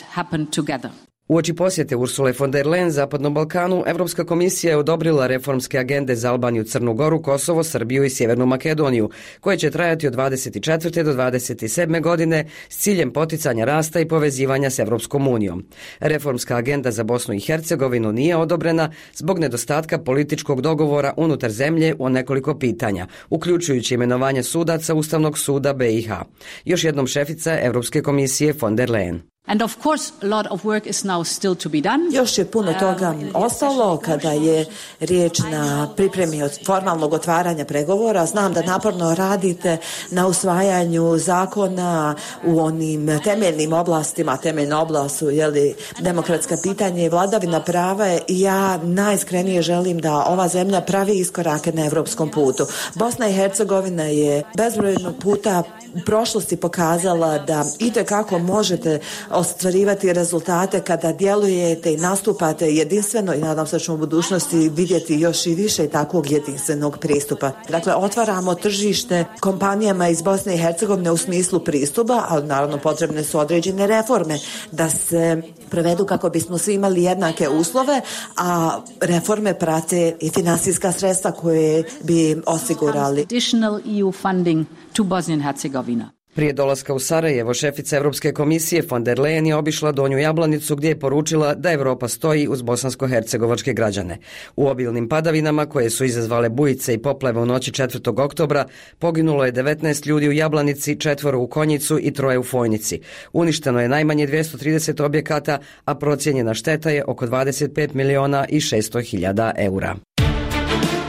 Uoči posjete Ursule von der Leyen Zapadnom Balkanu, Evropska komisija je odobrila reformske agende za Albaniju, Crnu Goru, Kosovo, Srbiju i Sjevernu Makedoniju, koje će trajati od dvadeset četvrte do dvadeset sedme godine s ciljem poticanja rasta i povezivanja s Evropskom unijom. Reformska agenda za Bosnu i Hercegovinu nije odobrena zbog nedostatka političkog dogovora unutar zemlje o nekoliko pitanja, uključujući imenovanje sudaca Ustavnog suda B i H. Još jednom šefica Evropske komisije von der Leyen. And of course, a lot of work is now still to be done. Još je puno toga ostalo kada je riječ na pripremi od formalnog otvaranja pregovora. Znam da naporno radite na usvajanju zakona u onim temeljnim oblastima, temeljna oblast su jeli, demokratska pitanja i vladavina prava i ja najiskrenije želim da ova zemlja pravi iskorake na evropskom putu. Bosna i Hercegovina je bezbrojno puta u prošlosti pokazala da itekako možete ostvarivati rezultate kada djelujete i nastupate jedinstveno i nadam se da ćemo u budućnosti vidjeti još i više takvog jedinstvenog pristupa. Dakle, otvaramo tržište kompanijama iz Bosne i Hercegovine u smislu pristupa, ali naravno potrebne su određene reforme da se provedu kako bismo svi imali jednake uslove, a reforme prate i finansijska sredstva koje bi osigurali. Additional E U funding to Bosnia and Herzegovina. Prije dolaska u Sarajevo, šefica Evropske komisije von der Leyen je obišla Donju Jablanicu gdje je poručila da Evropa stoji uz bosansko-hercegovačke građane. U obilnim padavinama koje su izazvale bujice i poplave u noći četvrtog oktobra poginulo je devetnaest ljudi u Jablanici, četvoro u Konjicu i troje u Fojnici. Uništeno je najmanje dvjesto trideset objekata, a procijenjena šteta je oko dvadeset pet miliona i šesto hiljada eura.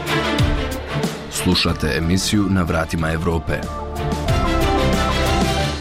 Slušate emisiju Na vratima Evrope.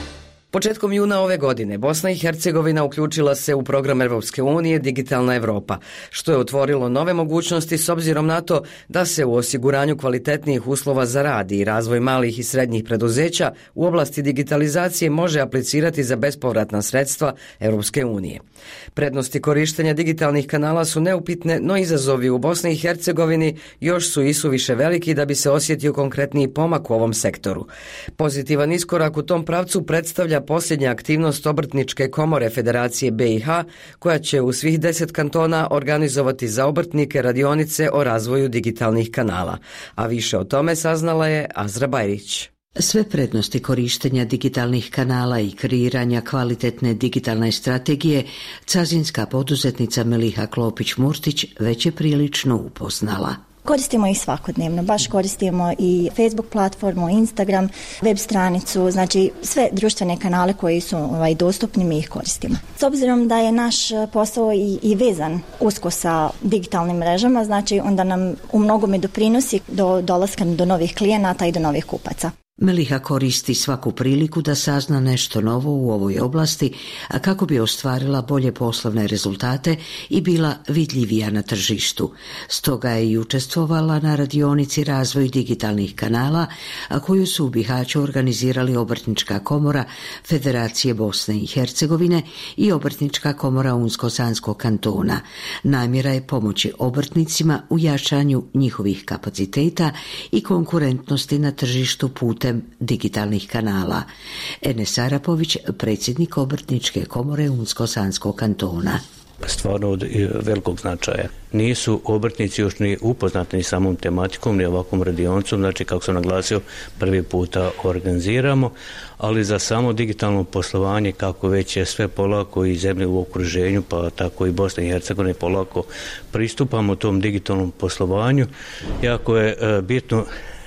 Početkom juna ove godine Bosna i Hercegovina uključila se u program Evropske unije Digitalna Evropa, što je otvorilo nove mogućnosti s obzirom na to da se u osiguranju kvalitetnijih uslova za rad i razvoj malih i srednjih preduzeća u oblasti digitalizacije može aplicirati za bespovratna sredstva Evropske unije. Prednosti korištenja digitalnih kanala su neupitne, no izazovi u Bosni i Hercegovini još su isuviše veliki da bi se osjetio konkretniji pomak u ovom sektoru. Pozitivan iskorak u tom pravcu predstavlja posljednja aktivnost Obrtničke komore Federacije B i H, koja će u svih deset kantona organizovati za obrtnike radionice o razvoju digitalnih kanala. A više o tome saznala je Azra Bajrić. Sve prednosti korištenja digitalnih kanala i kreiranja kvalitetne digitalne strategije cazinska poduzetnica Meliha Klopić-Murtić već je prilično upoznala. Koristimo ih svakodnevno, baš koristimo i Facebook platformu, Instagram, web stranicu, znači sve društvene kanale koji su ovaj, dostupni mi ih koristimo. S obzirom da je naš posao i, i vezan usko sa digitalnim mrežama, znači onda nam u mnogome doprinosi do dolaska do novih klijenata i do novih kupaca. Meliha koristi svaku priliku da sazna nešto novo u ovoj oblasti, a kako bi ostvarila bolje poslovne rezultate i bila vidljivija na tržištu. Stoga je i učestvovala na radionici razvoju digitalnih kanala, a koju su u Bihaću organizirali Obrtnička komora Federacije Bosne i Hercegovine i Obrtnička komora Unsko-Sanskog kantona. Namjera je pomoći obrtnicima u jačanju njihovih kapaciteta i konkurentnosti na tržištu putem digitalnih kanala. Enes Arapović, predsjednik Obrtničke komore Unsko-Sanskog kantona. Stvarno od velikog značaja. Nisu obrtnici još ni upoznati ni samom tematikom, ni ovakvom radionicom, znači kako sam naglasio, prvi puta organiziramo, ali za samo digitalno poslovanje, kako već je sve polako i zemlje u okruženju, pa tako i Bosna i Hercegovina polako pristupamo tom digitalnom poslovanju. Jako je bitno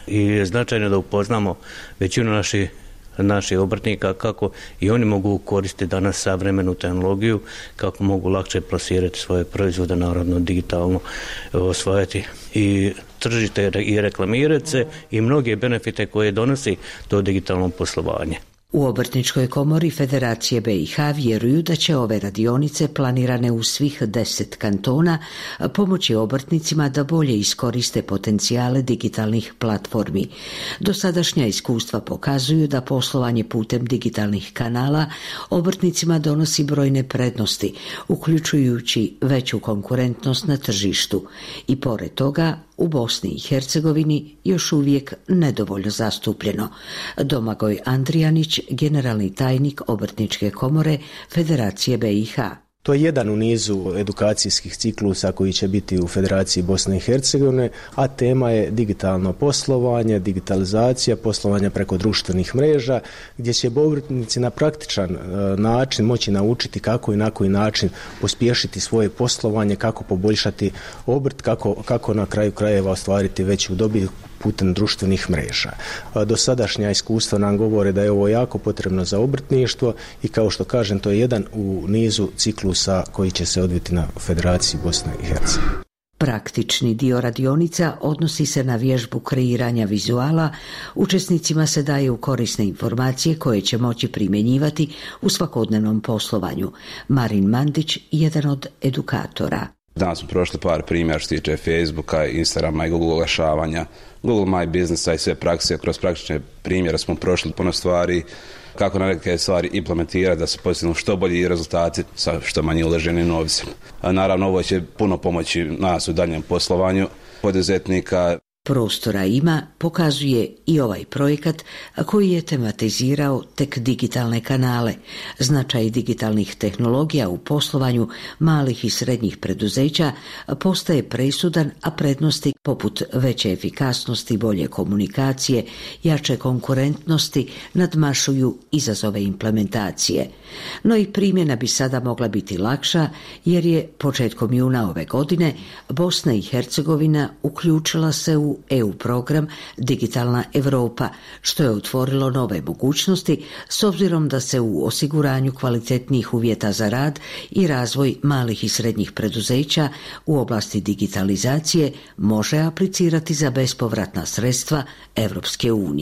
i značajno da upoznamo većinu naših naših obrtnika kako i oni mogu koristiti danas savremenu tehnologiju, kako mogu lakše plasirati svoje proizvode, naravno digitalno osvajati i tržište i reklamirati se i mnoge benefite koje donosi to digitalno poslovanje. U Obrtničkoj komori Federacije B i H vjeruju da će ove radionice planirane u svih deset kantona pomoći obrtnicima da bolje iskoriste potencijale digitalnih platformi. Dosadašnja iskustva pokazuju da poslovanje putem digitalnih kanala obrtnicima donosi brojne prednosti, uključujući veću konkurentnost na tržištu. I pored toga, u Bosni i Hercegovini još uvijek nedovoljno zastupljeno. Domagoj Andrijanić, generalni tajnik Obrtničke komore Federacije B i H. To je jedan u nizu edukacijskih ciklusa koji će biti u Federaciji Bosne i Hercegovine, a tema je digitalno poslovanje, digitalizacija, poslovanje preko društvenih mreža, gdje će obrtnici na praktičan način moći naučiti kako i na koji način pospješiti svoje poslovanje, kako poboljšati obrt, kako, kako na kraju krajeva ostvariti veću dobit putem društvenih mreža. Dosadašnja iskustva nam govore da je ovo jako potrebno za obrtništvo i kao što kažem, to je jedan u nizu ciklusa koji će se odviti na Federaciji Bosne i Hercegovine. Praktični dio radionica odnosi se na vježbu kreiranja vizuala. Učesnicima se daju korisne informacije koje će moći primjenjivati u svakodnevnom poslovanju. Marin Mandić, jedan od edukatora. Danas smo prošli par primjera što se tiče Facebooka, Instagrama i Google oglašavanja, Google My Businessa i sve prakse. Kroz praktične primjere smo prošli puno stvari, kako na neke stvari implementirati da se postignu što bolji rezultati sa što manje uloženim novcem. Naravno, ovo će puno pomoći nas u daljem poslovanju poduzetnika. Prostora ima, pokazuje i ovaj projekat koji je tematizirao tek digitalne kanale. Značaj digitalnih tehnologija u poslovanju malih i srednjih preduzeća postaje presudan, a prednosti poput veće efikasnosti, bolje komunikacije, jače konkurentnosti nadmašuju izazove implementacije. No i primjena bi sada mogla biti lakša jer je početkom juna ove godine Bosna i Hercegovina uključila se u E U program Digitalna Evropa, što je otvorilo nove mogućnosti s obzirom da se u osiguranju kvalitetnih uvjeta za rad i razvoj malih i srednjih preduzeća u oblasti digitalizacije može aplicirati za bespovratna sredstva Evropske unije.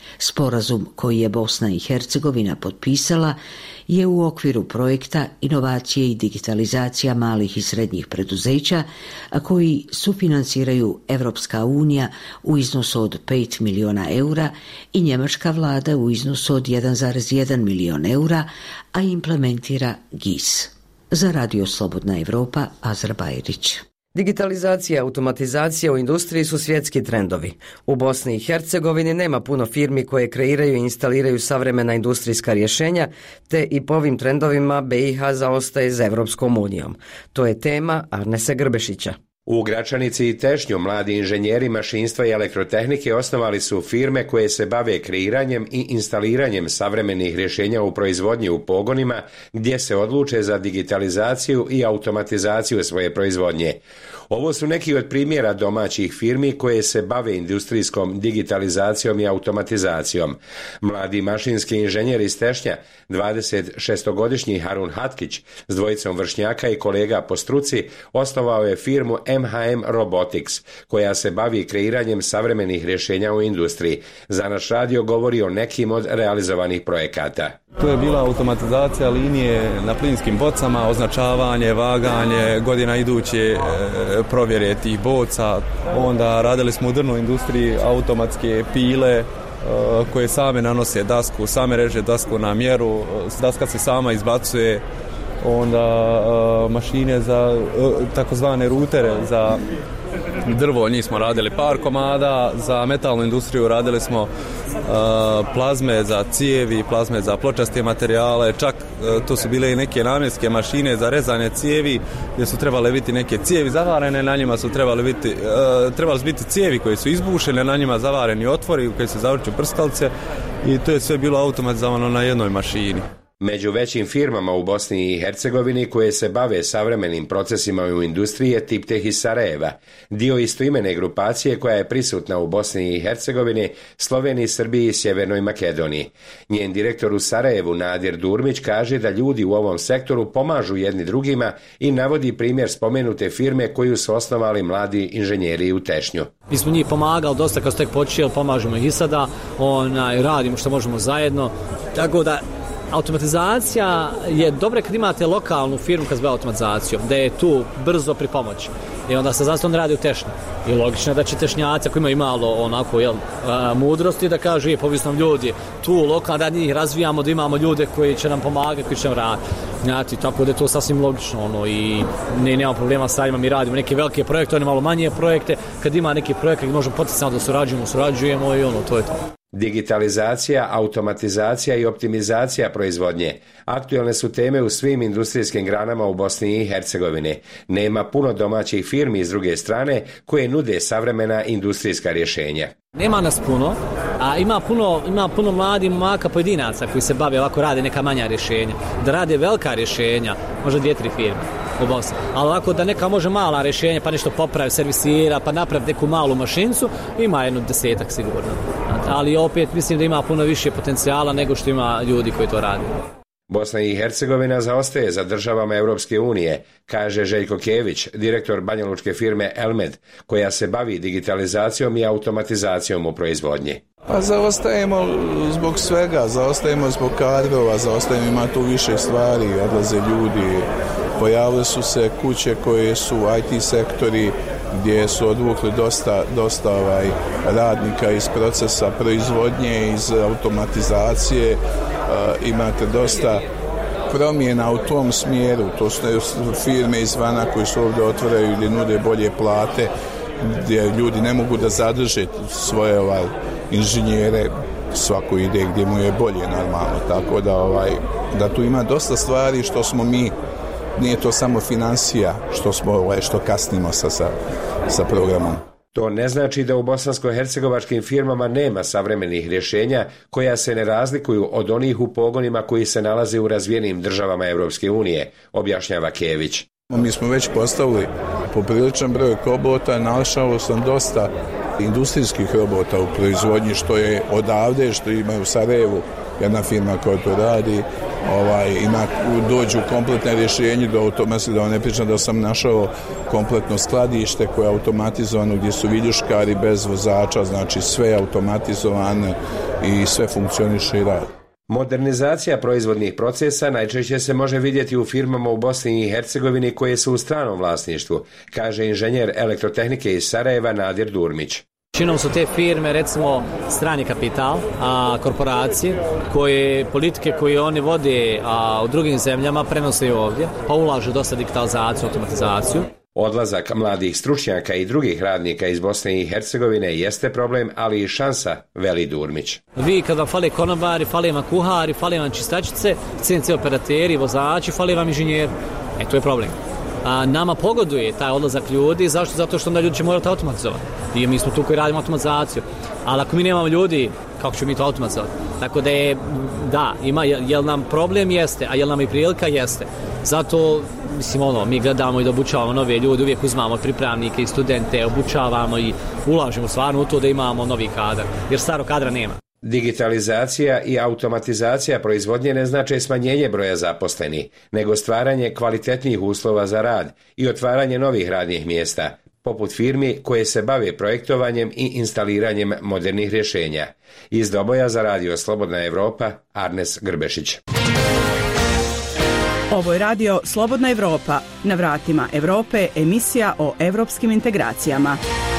Sporazum koji je Bosna i Hercegovina potpisala je u okviru projekta Inovacije i digitalizacija malih i srednjih preduzeća, a koji sufinansiraju Evropska unija u iznosu od pet miliona eura i njemačka vlada u iznosu od jedan zarez jedan milion eura, a implementira G I S. Za Radio Slobodna Evropa, Azra Bajrić. Digitalizacija i automatizacija u industriji su svjetski trendovi. U Bosni i Hercegovini nema puno firmi koje kreiraju i instaliraju savremena industrijska rješenja, te i po ovim trendovima B i H zaostaje za Evropskom unijom. To je tema Arnesa Grbešića. U Gračanici i Tešnju mladi inženjeri mašinstva i elektrotehnike osnovali su firme koje se bave kreiranjem i instaliranjem savremenih rješenja u proizvodnji u pogonima gdje se odluče za digitalizaciju i automatizaciju svoje proizvodnje. Ovo su neki od primjera domaćih firmi koje se bave industrijskom digitalizacijom i automatizacijom. Mladi mašinski inženjer iz Tešnja, dvadesetšestogodišnji Harun Hatkić, s dvojicom vršnjaka i kolega po struci, osnovao je firmu M H M Robotics, koja se bavi kreiranjem savremenih rješenja u industriji. Za naš radio govori o nekim od realizovanih projekata. To je bila automatizacija linije na plinskim bocama, označavanje, vaganje, godina iduće e, provjere tih boca. Onda radili smo u drvnoj industriji automatske pile e, koje same nanose dasku, same reže dasku na mjeru, daska se sama izbacuje. Onda e, mašine za e, takozvane rutere za drvo, njih smo radili par komada, za metalnu industriju radili smo uh, plazme za cijevi, plazme za pločaste materijale, čak uh, to su bile i neke namjenske mašine za rezanje cijevi gdje su trebale biti neke cijevi zavarene, na njima su trebali biti, uh, trebali biti cijevi koje su izbušene, na njima zavareni otvori u koje se zavrću prskalice i to je sve bilo automatizovano na jednoj mašini. Među većim firmama u Bosni i Hercegovini koje se bave savremenim procesima u industriji je Tipteh iz Sarajeva, dio istoimene grupacije koja je prisutna u Bosni i Hercegovini, Sloveniji, Srbiji i Sjevernoj Makedoniji. Njen direktor u Sarajevu, Nadir Durmić, kaže da ljudi u ovom sektoru pomažu jedni drugima i navodi primjer spomenute firme koju su osnovali mladi inženjeri u Tešnju. Mi smo njih pomagali dosta kad su tek počeli, pomažemo ih i sada, onaj, radimo što možemo zajedno, tako da automatizacija je dobra kad imate lokalnu firmu kad se bavi automatizacijom, da je tu brzo pri pomoći. I onda se zašto on radi u Tešnju. I logično je da će Tešnjaci koji imaju malo onako jel, a, mudrosti da kažu je povisno ljudi tu lokalno da njih razvijamo, da imamo ljude koji će nam pomagati, koji će nam raditi. Znači, tako da je to sasvim logično ono, i ne, nema problema sa njima, mi radimo neke velike projekte, one malo manje projekte, kad ima neki projekt gdje možemo potencijalno da surađujemo, surađujemo i ono, to je to. Digitalizacija, automatizacija i optimizacija proizvodnje aktualne su teme u svim industrijskim granama u Bosni i Hercegovini. Nema puno domaćih firmi s druge strane koje nude savremena industrijska rješenja. Nema nas puno, a ima puno, ima puno mladih momaka pojedinaca koji se bave ovako, rade neka manja rješenja. Da rade velika rješenja, možda dvije, tri firme u Bosni. Ali ovako da neka može mala rješenja, pa nešto popravi, servisira, pa napravi neku malu mašincu, ima jedno desetak sigurno. Ali opet mislim da ima puno više potencijala nego što ima ljudi koji to rade. Bosna i Hercegovina zaostaje za državama Europske unije, kaže Željko Kević, direktor banjalučke firme Elmed, koja se bavi digitalizacijom i automatizacijom u proizvodnji. Pa zaostajemo zbog svega, zaostajemo zbog kadrova, zaostajemo, ima tu više stvari, odlaze ljudi, pojavile su se kuće koje su I T sektori gdje su odvukli dosta, dosta ovaj, radnika iz procesa proizvodnje, iz automatizacije, uh, imate dosta promjena u tom smjeru, to su firme izvana koji su ovdje otvaraju gdje nude bolje plate, gdje ljudi ne mogu da zadrže svoje ovaj, inženjere, svako ide gdje mu je bolje normalno, tako da, ovaj, da tu ima dosta stvari što smo mi, nije to samo financija što smo ovaj, što kasnimo sa, sa, sa programom. To ne znači da u bosansko-hercegovačkim firmama nema savremenih rješenja koja se ne razlikuju od onih u pogonima koji se nalaze u razvijenim državama Europske unije, objašnjava Kević. Mi smo već postavili popriličan broj robota, našao sam dosta industrijskih robota u proizvodnji što je odavde, što ima u Sarajevu jedna firma koja to radi, ovaj, ima, dođu kompletne rješenje do automatizma, da vam ne pričam da sam našao kompletno skladište koje je automatizovano, gdje su viljuškari bez vozača, znači sve je automatizovano i sve funkcioniše i radi. Modernizacija proizvodnih procesa najčešće se može vidjeti u firmama u Bosni i Hercegovini koje su u stranom vlasništvu, kaže inženjer elektrotehnike iz Sarajeva Nadir Durmić. Činom su te firme, recimo, strani kapital, a korporacije, koje, politike koje oni vode a, u drugim zemljama prenose ovdje, pa ulažu dosta digitalizaciju, automatizaciju. Odlazak mladih stručnjaka i drugih radnika iz Bosne i Hercegovine jeste problem, ali i šansa, veli Durmić. Vi kad vam fale konobari, fale vam kuhari, fale vam čistačice, C N C operateri, vozači, fale vam inženjeri. E, to je problem. A nama pogoduje taj odlazak ljudi, zašto? Zato što onda ljudi će morati automatizovati. I mi smo tu koji radimo automatizaciju. Ali ako mi nemamo ljudi, kako ćemo mi to automatizovati? Tako da je, da, ima, jel nam problem jeste, a jel nam i prilika jeste. Zato, mislim, ono, mi gledamo i da obučavamo nove ljude, uvijek uzmamo pripravnike i studente, obučavamo i ulažemo stvarno u to da imamo novi kadar, jer starog kadra nema. Digitalizacija i automatizacija proizvodnje ne znače smanjenje broja zaposlenih, nego stvaranje kvalitetnijih uslova za rad i otvaranje novih radnih mjesta, poput firmi koje se bave projektovanjem i instaliranjem modernih rješenja. Iz Doboja za radio Slobodna Evropa, Arnes Grbešić. Ovo je radio Slobodna Evropa. Na vratima Evrope, emisija o evropskim integracijama.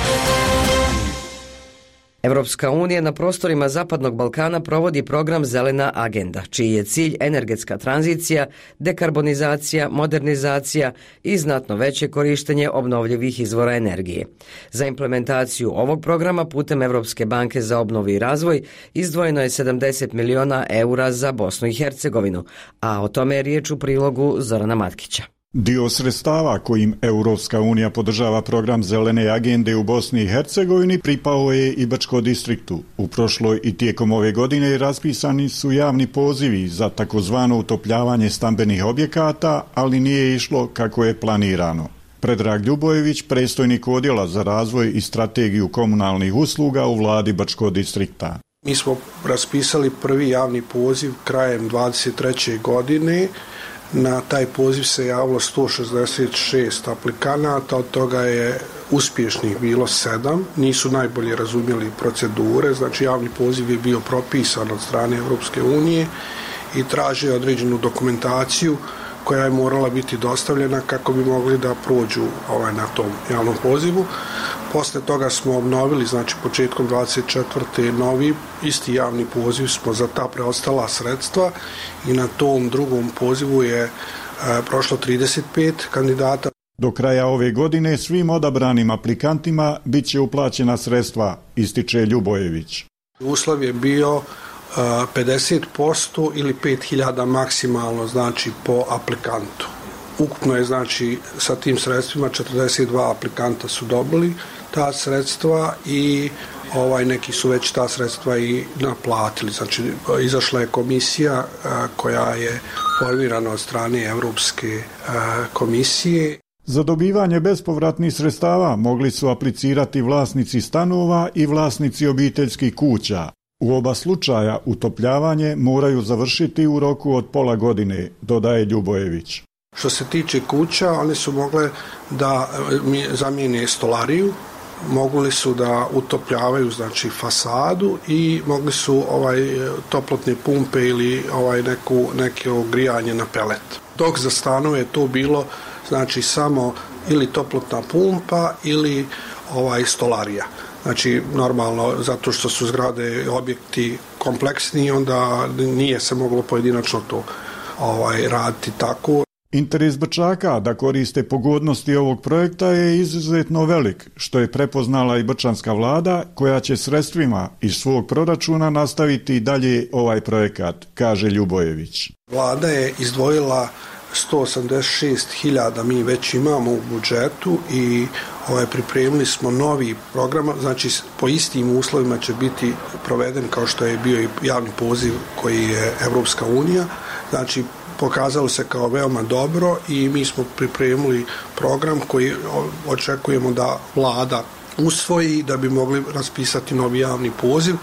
Evropska unija na prostorima Zapadnog Balkana provodi program Zelena agenda, čiji je cilj energetska tranzicija, dekarbonizacija, modernizacija i znatno veće korištenje obnovljivih izvora energije. Za implementaciju ovog programa putem Evropske banke za obnovu i razvoj izdvojeno je sedamdeset miliona eura za Bosnu i Hercegovinu, a o tome je riječ u prilogu Zorana Matkića. Dio sredstava kojim Europska unija podržava program Zelene agende u Bosni i Hercegovini pripao je i Bačko distriktu. U prošloj i tijekom ove godine raspisani su javni pozivi za takozvano utopljavanje stambenih objekata, ali nije išlo kako je planirano. Predrag Ljubojević, predstojnik odjela za razvoj i strategiju komunalnih usluga u vladi Bačko distrikta. Mi smo raspisali prvi javni poziv krajem dvadeset treće godine. Na taj poziv se javilo sto šezdeset šest aplikanata, od toga je uspješnih bilo sedam, nisu najbolje razumjeli procedure, znači javni poziv je bio propisan od strane Europske unije i traži određenu dokumentaciju koja je morala biti dostavljena kako bi mogli da prođu ovaj, na tom javnom pozivu. Posle toga smo obnovili, znači početkom dvadeset četvrte novi isti javni poziv smo za ta preostala sredstva i na tom drugom pozivu je e, prošlo trideset pet kandidata. Do kraja ove godine svim odabranim aplikantima bit će uplaćena sredstva, ističe Ljubojević. Uslov je bio pedeset posto ili pet hiljada maksimalno, znači po aplikantu. Ukupno je, znači, sa tim sredstvima četrdeset dva aplikanta su dobili ta sredstva i ovaj neki su već ta sredstva i naplatili. Znači, izašla je komisija koja je formirana od strane Europske komisije. Za dobivanje bespovratnih sredstava mogli su aplicirati vlasnici stanova i vlasnici obiteljskih kuća. U oba slučaja utopljavanje moraju završiti u roku od pola godine, dodaje Ljubojević. Što se tiče kuća, one su mogle da zamijene stolariju, mogli su da utopljavaju, znači, fasadu i mogli su ovaj toplotne pumpe ili ovaj neku neke ogrijanje na pelet. Dok za stanove je to bilo, znači, samo ili toplotna pumpa ili ovaj stolarija. Znači, normalno, zato što su zgrade i objekti kompleksni, onda nije se moglo pojedinačno to ovaj, raditi tako. Interes Brčaka da koriste pogodnosti ovog projekta je izuzetno velik, što je prepoznala i brčanska vlada, koja će sredstvima iz svog proračuna nastaviti dalje ovaj projekat, kaže Ljubojević. Vlada je izdvojila sto osamdeset šest hiljada, mi već imamo u budžetu i ovaj, pripremili smo novi program, znači po istim uslovima će biti proveden kao što je bio i javni poziv koji je Evropska unija, znači pokazalo se kao veoma dobro i mi smo pripremili program koji očekujemo da vlada usvoji da bi mogli raspisati novi javni poziv.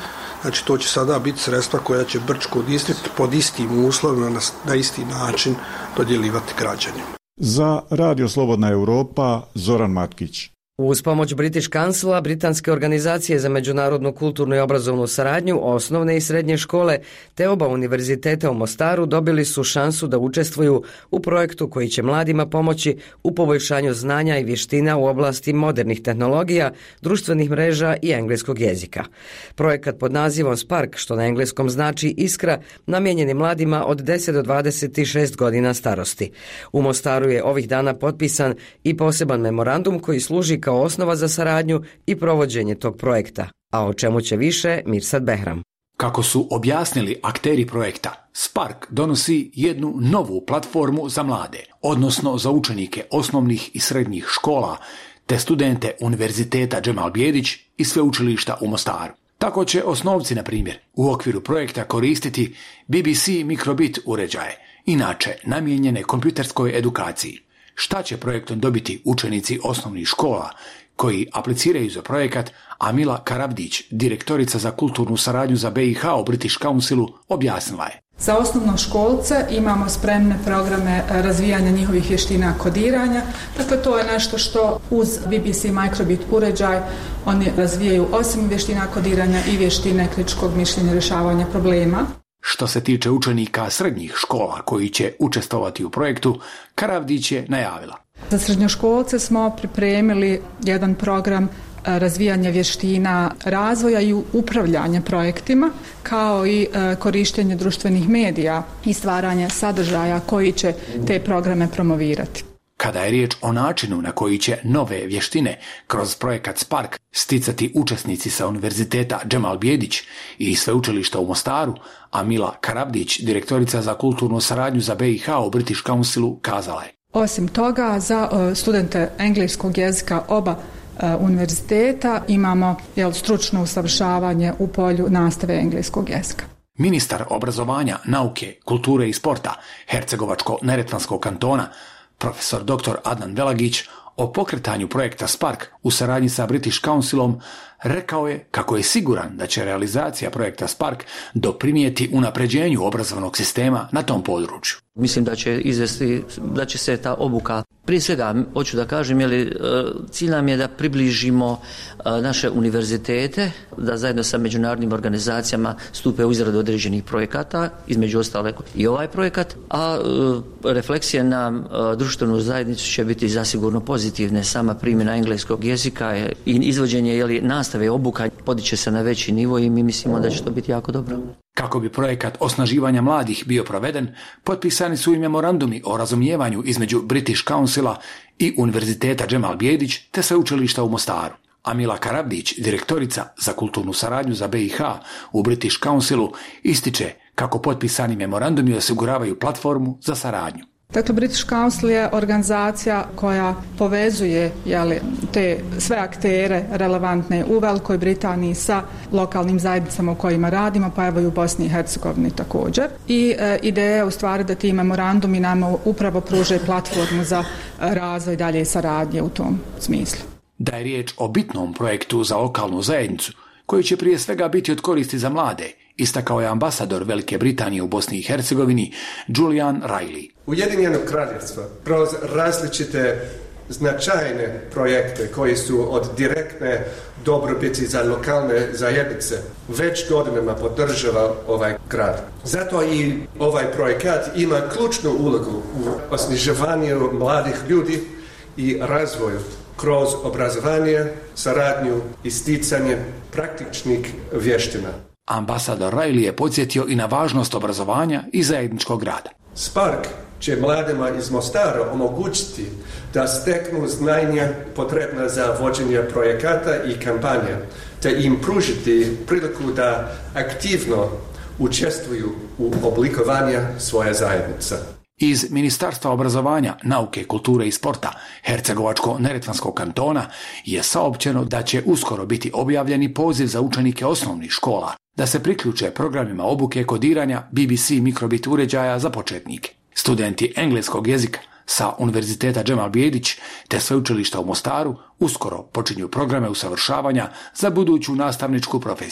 Znači to će sada biti sredstva koja će Brčko distrikt pod istim uslovima na, na isti način dodjeljivati građanima. Za Radio Slobodna Europa, Zoran Matkić. Uz pomoć British Councila, britanske organizacije za međunarodnu kulturnu i obrazovnu saradnju, osnovne i srednje škole te oba univerziteta u Mostaru dobili su šansu da učestvuju u projektu koji će mladima pomoći u poboljšanju znanja i vještina u oblasti modernih tehnologija, društvenih mreža i engleskog jezika. Projekat pod nazivom Spark, što na engleskom znači iskra, namijenjen je mladima od deset do dvadeset šest godina starosti. U Mostaru je ovih dana potpisan i poseban memorandum koji služi kao osnova za saradnju i provođenje tog projekta. A o čemu će više Mirsad Behram. Kako su objasnili akteri projekta, Spark donosi jednu novu platformu za mlade, odnosno za učenike osnovnih i srednjih škola, te studente Univerziteta Džemal Bijedić i sveučilišta u Mostaru. Tako će osnovci, na primjer, u okviru projekta koristiti B B C mikrobit uređaje, inače namijenjene kompjuterskoj edukaciji. Šta će projektom dobiti učenici osnovnih škola koji apliciraju za projekat, Amila Karavdić, direktorica za kulturnu saradnju za B i H u British Councilu, objasnila je. Za osnovnoškolce imamo spremne programe razvijanja njihovih vještina kodiranja. Dakle, to je nešto što uz B B C mikrobit uređaj oni razvijaju osim vještina kodiranja i vještine kritičkog mišljenja rješavanja problema. Što se tiče učenika srednjih škola koji će učestvovati u projektu, Karavdić je najavila. Za srednjoškolce smo pripremili jedan program razvijanja vještina razvoja i upravljanja projektima, kao i korištenje društvenih medija i stvaranje sadržaja koji će te programe promovirati. Kada je riječ o načinu na koji će nove vještine kroz projekat Spark sticati učesnici sa Univerziteta Džemal Bijedić i sveučilišta u Mostaru, Amila Karavdić, direktorica za kulturnu saradnju za B i H u British Councilu, kazala je. Osim toga, za studente engleskog jezika oba univerziteta imamo jel, stručno usavršavanje u polju nastave engleskog jezika. Ministar obrazovanja, nauke, kulture i sporta Hercegovačko-neretvanskog kantona, profesor doktor Adnan Velagić, o pokretanju projekta Spark u saradnji sa British Councilom rekao je kako je siguran da će realizacija projekta Spark doprinijeti unapređenju obrazovnog sistema na tom području. Mislim da će izvesti, da će se ta obuka, prije svega, hoću da kažem, jeli, cilj nam je da približimo naše univerzitete, da zajedno sa međunarodnim organizacijama stupe u izradu određenih projekata, između ostale i ovaj projekat, a refleksije na društvenu zajednicu će biti zasigurno pozitivne. Sama primjena engleskog jezika i izvođenje jeli, nastave obuka podiće se na veći nivo i mi mislimo da će to biti jako dobro. Kako bi projekat osnaživanja mladih bio proveden, potpisani su i memorandumi o razumijevanju između British Councila i Univerziteta Džemal Bijedić te sveučilišta u Mostaru. Amila Karavdić, direktorica za kulturnu saradnju za B i H u British Councilu, ističe kako potpisani memorandumi osiguravaju platformu za saradnju. Dakle, British Council je organizacija koja povezuje jeli, te sve aktere relevantne u Velikoj Britaniji sa lokalnim zajednicama u kojima radimo, pa evo i u Bosni i Hercegovini također. I e, ideja je u stvari da ti memorandumi nama upravo pruže platformu za razvoj dalje saradnje u tom smislu. Da je riječ o bitnom projektu za lokalnu zajednicu, koji će prije svega biti od koristi za mlade, istakao je ambasador Velike Britanije u Bosni i Hercegovini Julian Riley. Ujedinjeno kraljevstvo kroz različite značajne projekte koji su od direktne dobrobiti za lokalne zajednice već godinama podržava ovaj grad. Zato i ovaj projekat ima ključnu ulogu u osnaživanju mladih ljudi i razvoju kroz obrazovanje, saradnju i sticanje praktičnih vještina. Ambasador Riley je podsjetio i na važnost obrazovanja i zajedničkog rada. Spark će mladima iz Mostara omogućiti da steknu znanja potrebna za vođenje projekata i kampanja, te im pružiti priliku da aktivno učestvuju u oblikovanju svoje zajednice. Iz Ministarstva obrazovanja, nauke, kulture i sporta Hercegovačko-neretvanskog kantona je saopćeno da će uskoro biti objavljeni poziv za učenike osnovnih škola da se priključe programima obuke kodiranja B B C mikrobit uređaja za početnike. Studenti engleskog jezika sa Univerziteta Džemal Bijedić te sveučilišta u Mostaru uskoro počinju programe usavršavanja za buduću nastavničku profesiju.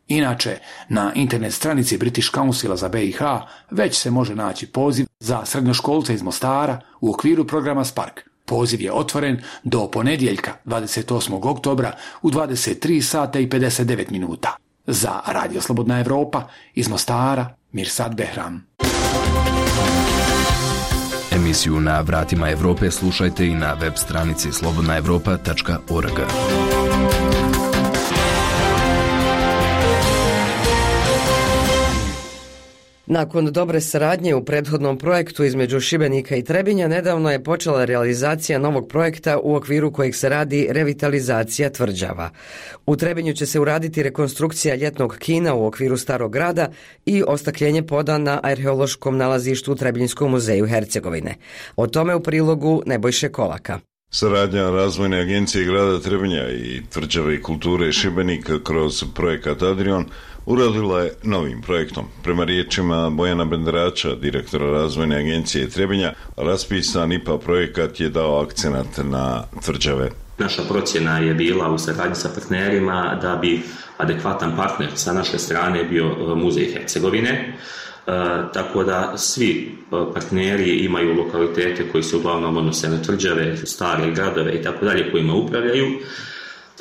Inače, na internet stranici British Councila za B i H već se može naći poziv za srednjoškolce iz Mostara u okviru programa Spark. Poziv je otvoren do ponedjeljka dvadeset osmog oktobra u dvadeset tri sata i pedeset devet minuta. Za Radio Slobodna Evropa iz Mostara, Mirsad Behram. Emisiju Na vratima Evrope slušajte i na web stranici slobodna evropa tačka org. Nakon dobre saradnje u prethodnom projektu između Šibenika i Trebinja, nedavno je počela realizacija novog projekta u okviru kojeg se radi revitalizacija tvrđava. U Trebinju će se uraditi rekonstrukcija ljetnog kina u okviru Starog grada i ostakljenje poda na arheološkom nalazištu u Trebinjskom muzeju Hercegovine. O tome u prilogu Nebojše Kolaka. Saradnja Razvojne agencije grada Trebinja i Tvrđave i kulture Šibenika kroz projekat Adrion uradila je novim projektom. Prema riječima Bojana Benderača, direktora Razvojne agencije Trebinja, raspisan I P A projekat je dao akcenat na tvrđave. Naša procjena je bila u saradnji sa partnerima da bi adekvatan partner sa naše strane bio Muzej Hercegovine. E, tako da svi partneri imaju lokalitete koji se uglavnom odnose na tvrđave, stare gradove i tako dalje kojima upravljaju. E,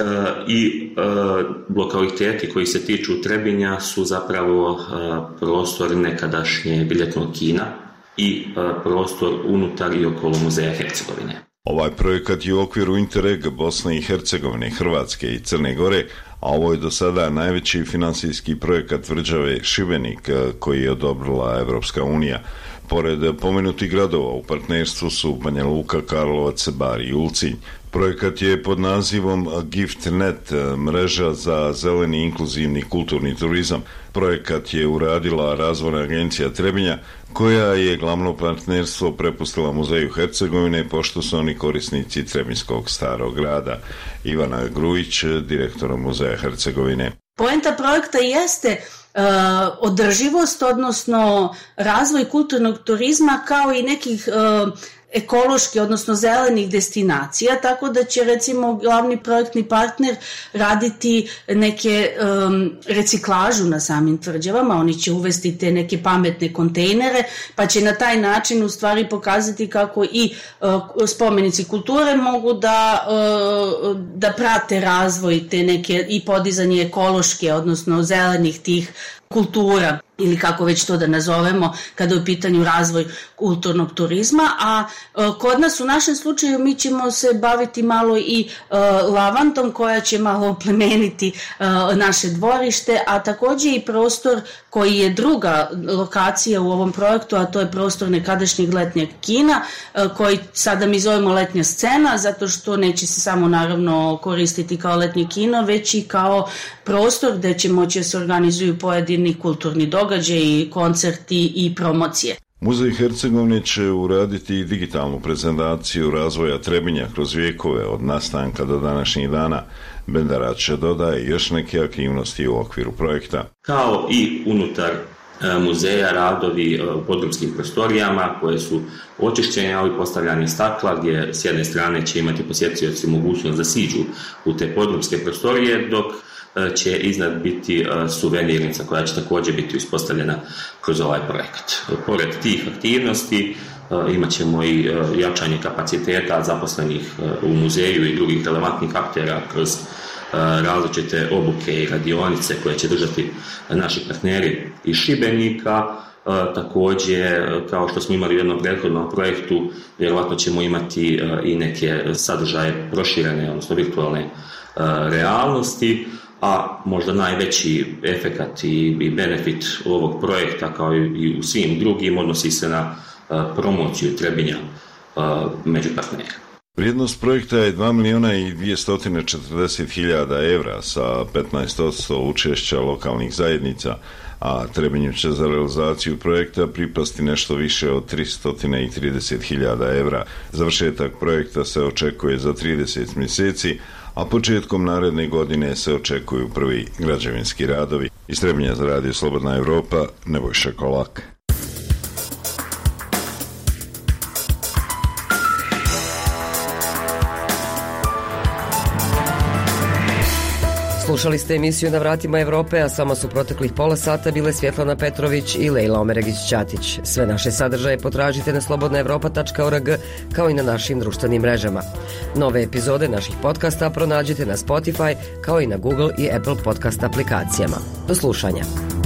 i e, lokaliteti koji se tiču Trebinja su zapravo e, prostor nekadašnje biljetnog kina i e, prostor unutar i okolo Muzeja Hercegovine. Ovaj projekat je u okviru Interreg Bosne i Hercegovine, Hrvatske i Crne Gore, a ovo je do sada najveći finansijski projekat tvrđave Šibenik koji je odobrila Evropska unija. Pored pomenutih gradova u partnerstvu su Banja Luka, Karlovac, Bar i Ulcinj. Projekat je pod nazivom GiftNet, mreža za zeleni inkluzivni kulturni turizam. Projekat je uradila Razvojna agencija Trebinja, koja je glavno partnerstvo prepustila Muzeju Hercegovine, pošto su oni korisnici Trebinjskog Starog grada. Ivana Grujić, direktor Muzeja Hercegovine. Poenta projekta jeste Uh, održivost, odnosno razvoj kulturnog turizma kao i nekih uh, ekoloških, odnosno zelenih destinacija, tako da će recimo glavni projektni partner raditi neke um, reciklažu na samim tvrđavama, oni će uvesti te neke pametne kontejnere, pa će na taj način u stvari pokazati kako i uh, spomenici kulture mogu da, uh, da prate razvoj te neke i podizanje ekološke, odnosno zelenih tih kultura ili kako već to da nazovemo kada je u pitanju razvoj kulturnog turizma, a e, kod nas u našem slučaju mi ćemo se baviti malo i e, lavandom koja će malo oplemeniti e, naše dvorište, a također i prostor koji je druga lokacija u ovom projektu, a to je prostor nekadašnjeg letnjeg kina e, koji sada mi zovemo letnja scena, zato što neće se samo naravno koristiti kao letnje kino, već i kao prostor gdje će moći se organizuju pojedini kulturni događaji, koncerti i promocije. Muzej Hercegovine će uraditi digitalnu prezentaciju razvoja Trebinja kroz vijekove od nastanka do današnjih dana. Benderač dodaje još neke aktivnosti u okviru projekta. Kao i unutar muzeja radovi u podrumskim prostorijama koje su očišćenje, ali postavljanje stakla gdje s jedne strane će imati posjetioci mogućnost da siđu u te podrumske prostorije, dok će iznad biti suvenirnica koja će također biti uspostavljena kroz ovaj projekat. Pored tih aktivnosti imat ćemo i jačanje kapaciteta zaposlenih u muzeju i drugih relevantnih aktera kroz različite obuke i radionice koje će držati naši partneri iz Šibenika. Također, kao što smo imali u jednom prethodnom projektu, vjerovatno ćemo imati i neke sadržaje proširene, odnosno virtualne realnosti, a možda najveći efekat i benefit ovog projekta kao i u svim drugim odnosi se na promociju Trebinja među partnerima. Vrijednost projekta je dva milijuna i dvjesto četrdeset hiljada evra sa petnaest posto učešća lokalnih zajednica, a Trebinju će za realizaciju projekta pripasti nešto više od tristo trideset hiljada evra. Završetak projekta se očekuje za trideset mjeseci, a početkom naredne godine se očekuju prvi građevinski radovi. Iz Trebinja za Radio Slobodna Evropa, Nebojša Kolak. Slušali ste emisiju Na vratima Evrope, a samo su proteklih pola sata bile Svjetlana Petrović i Lejla Omeregić-Ćatić. Sve naše sadržaje potražite na slobodna evropa tačka org kao i na našim društvenim mrežama. Nove epizode naših podcasta pronađite na Spotify kao i na Google i Apple podcast aplikacijama. Do slušanja.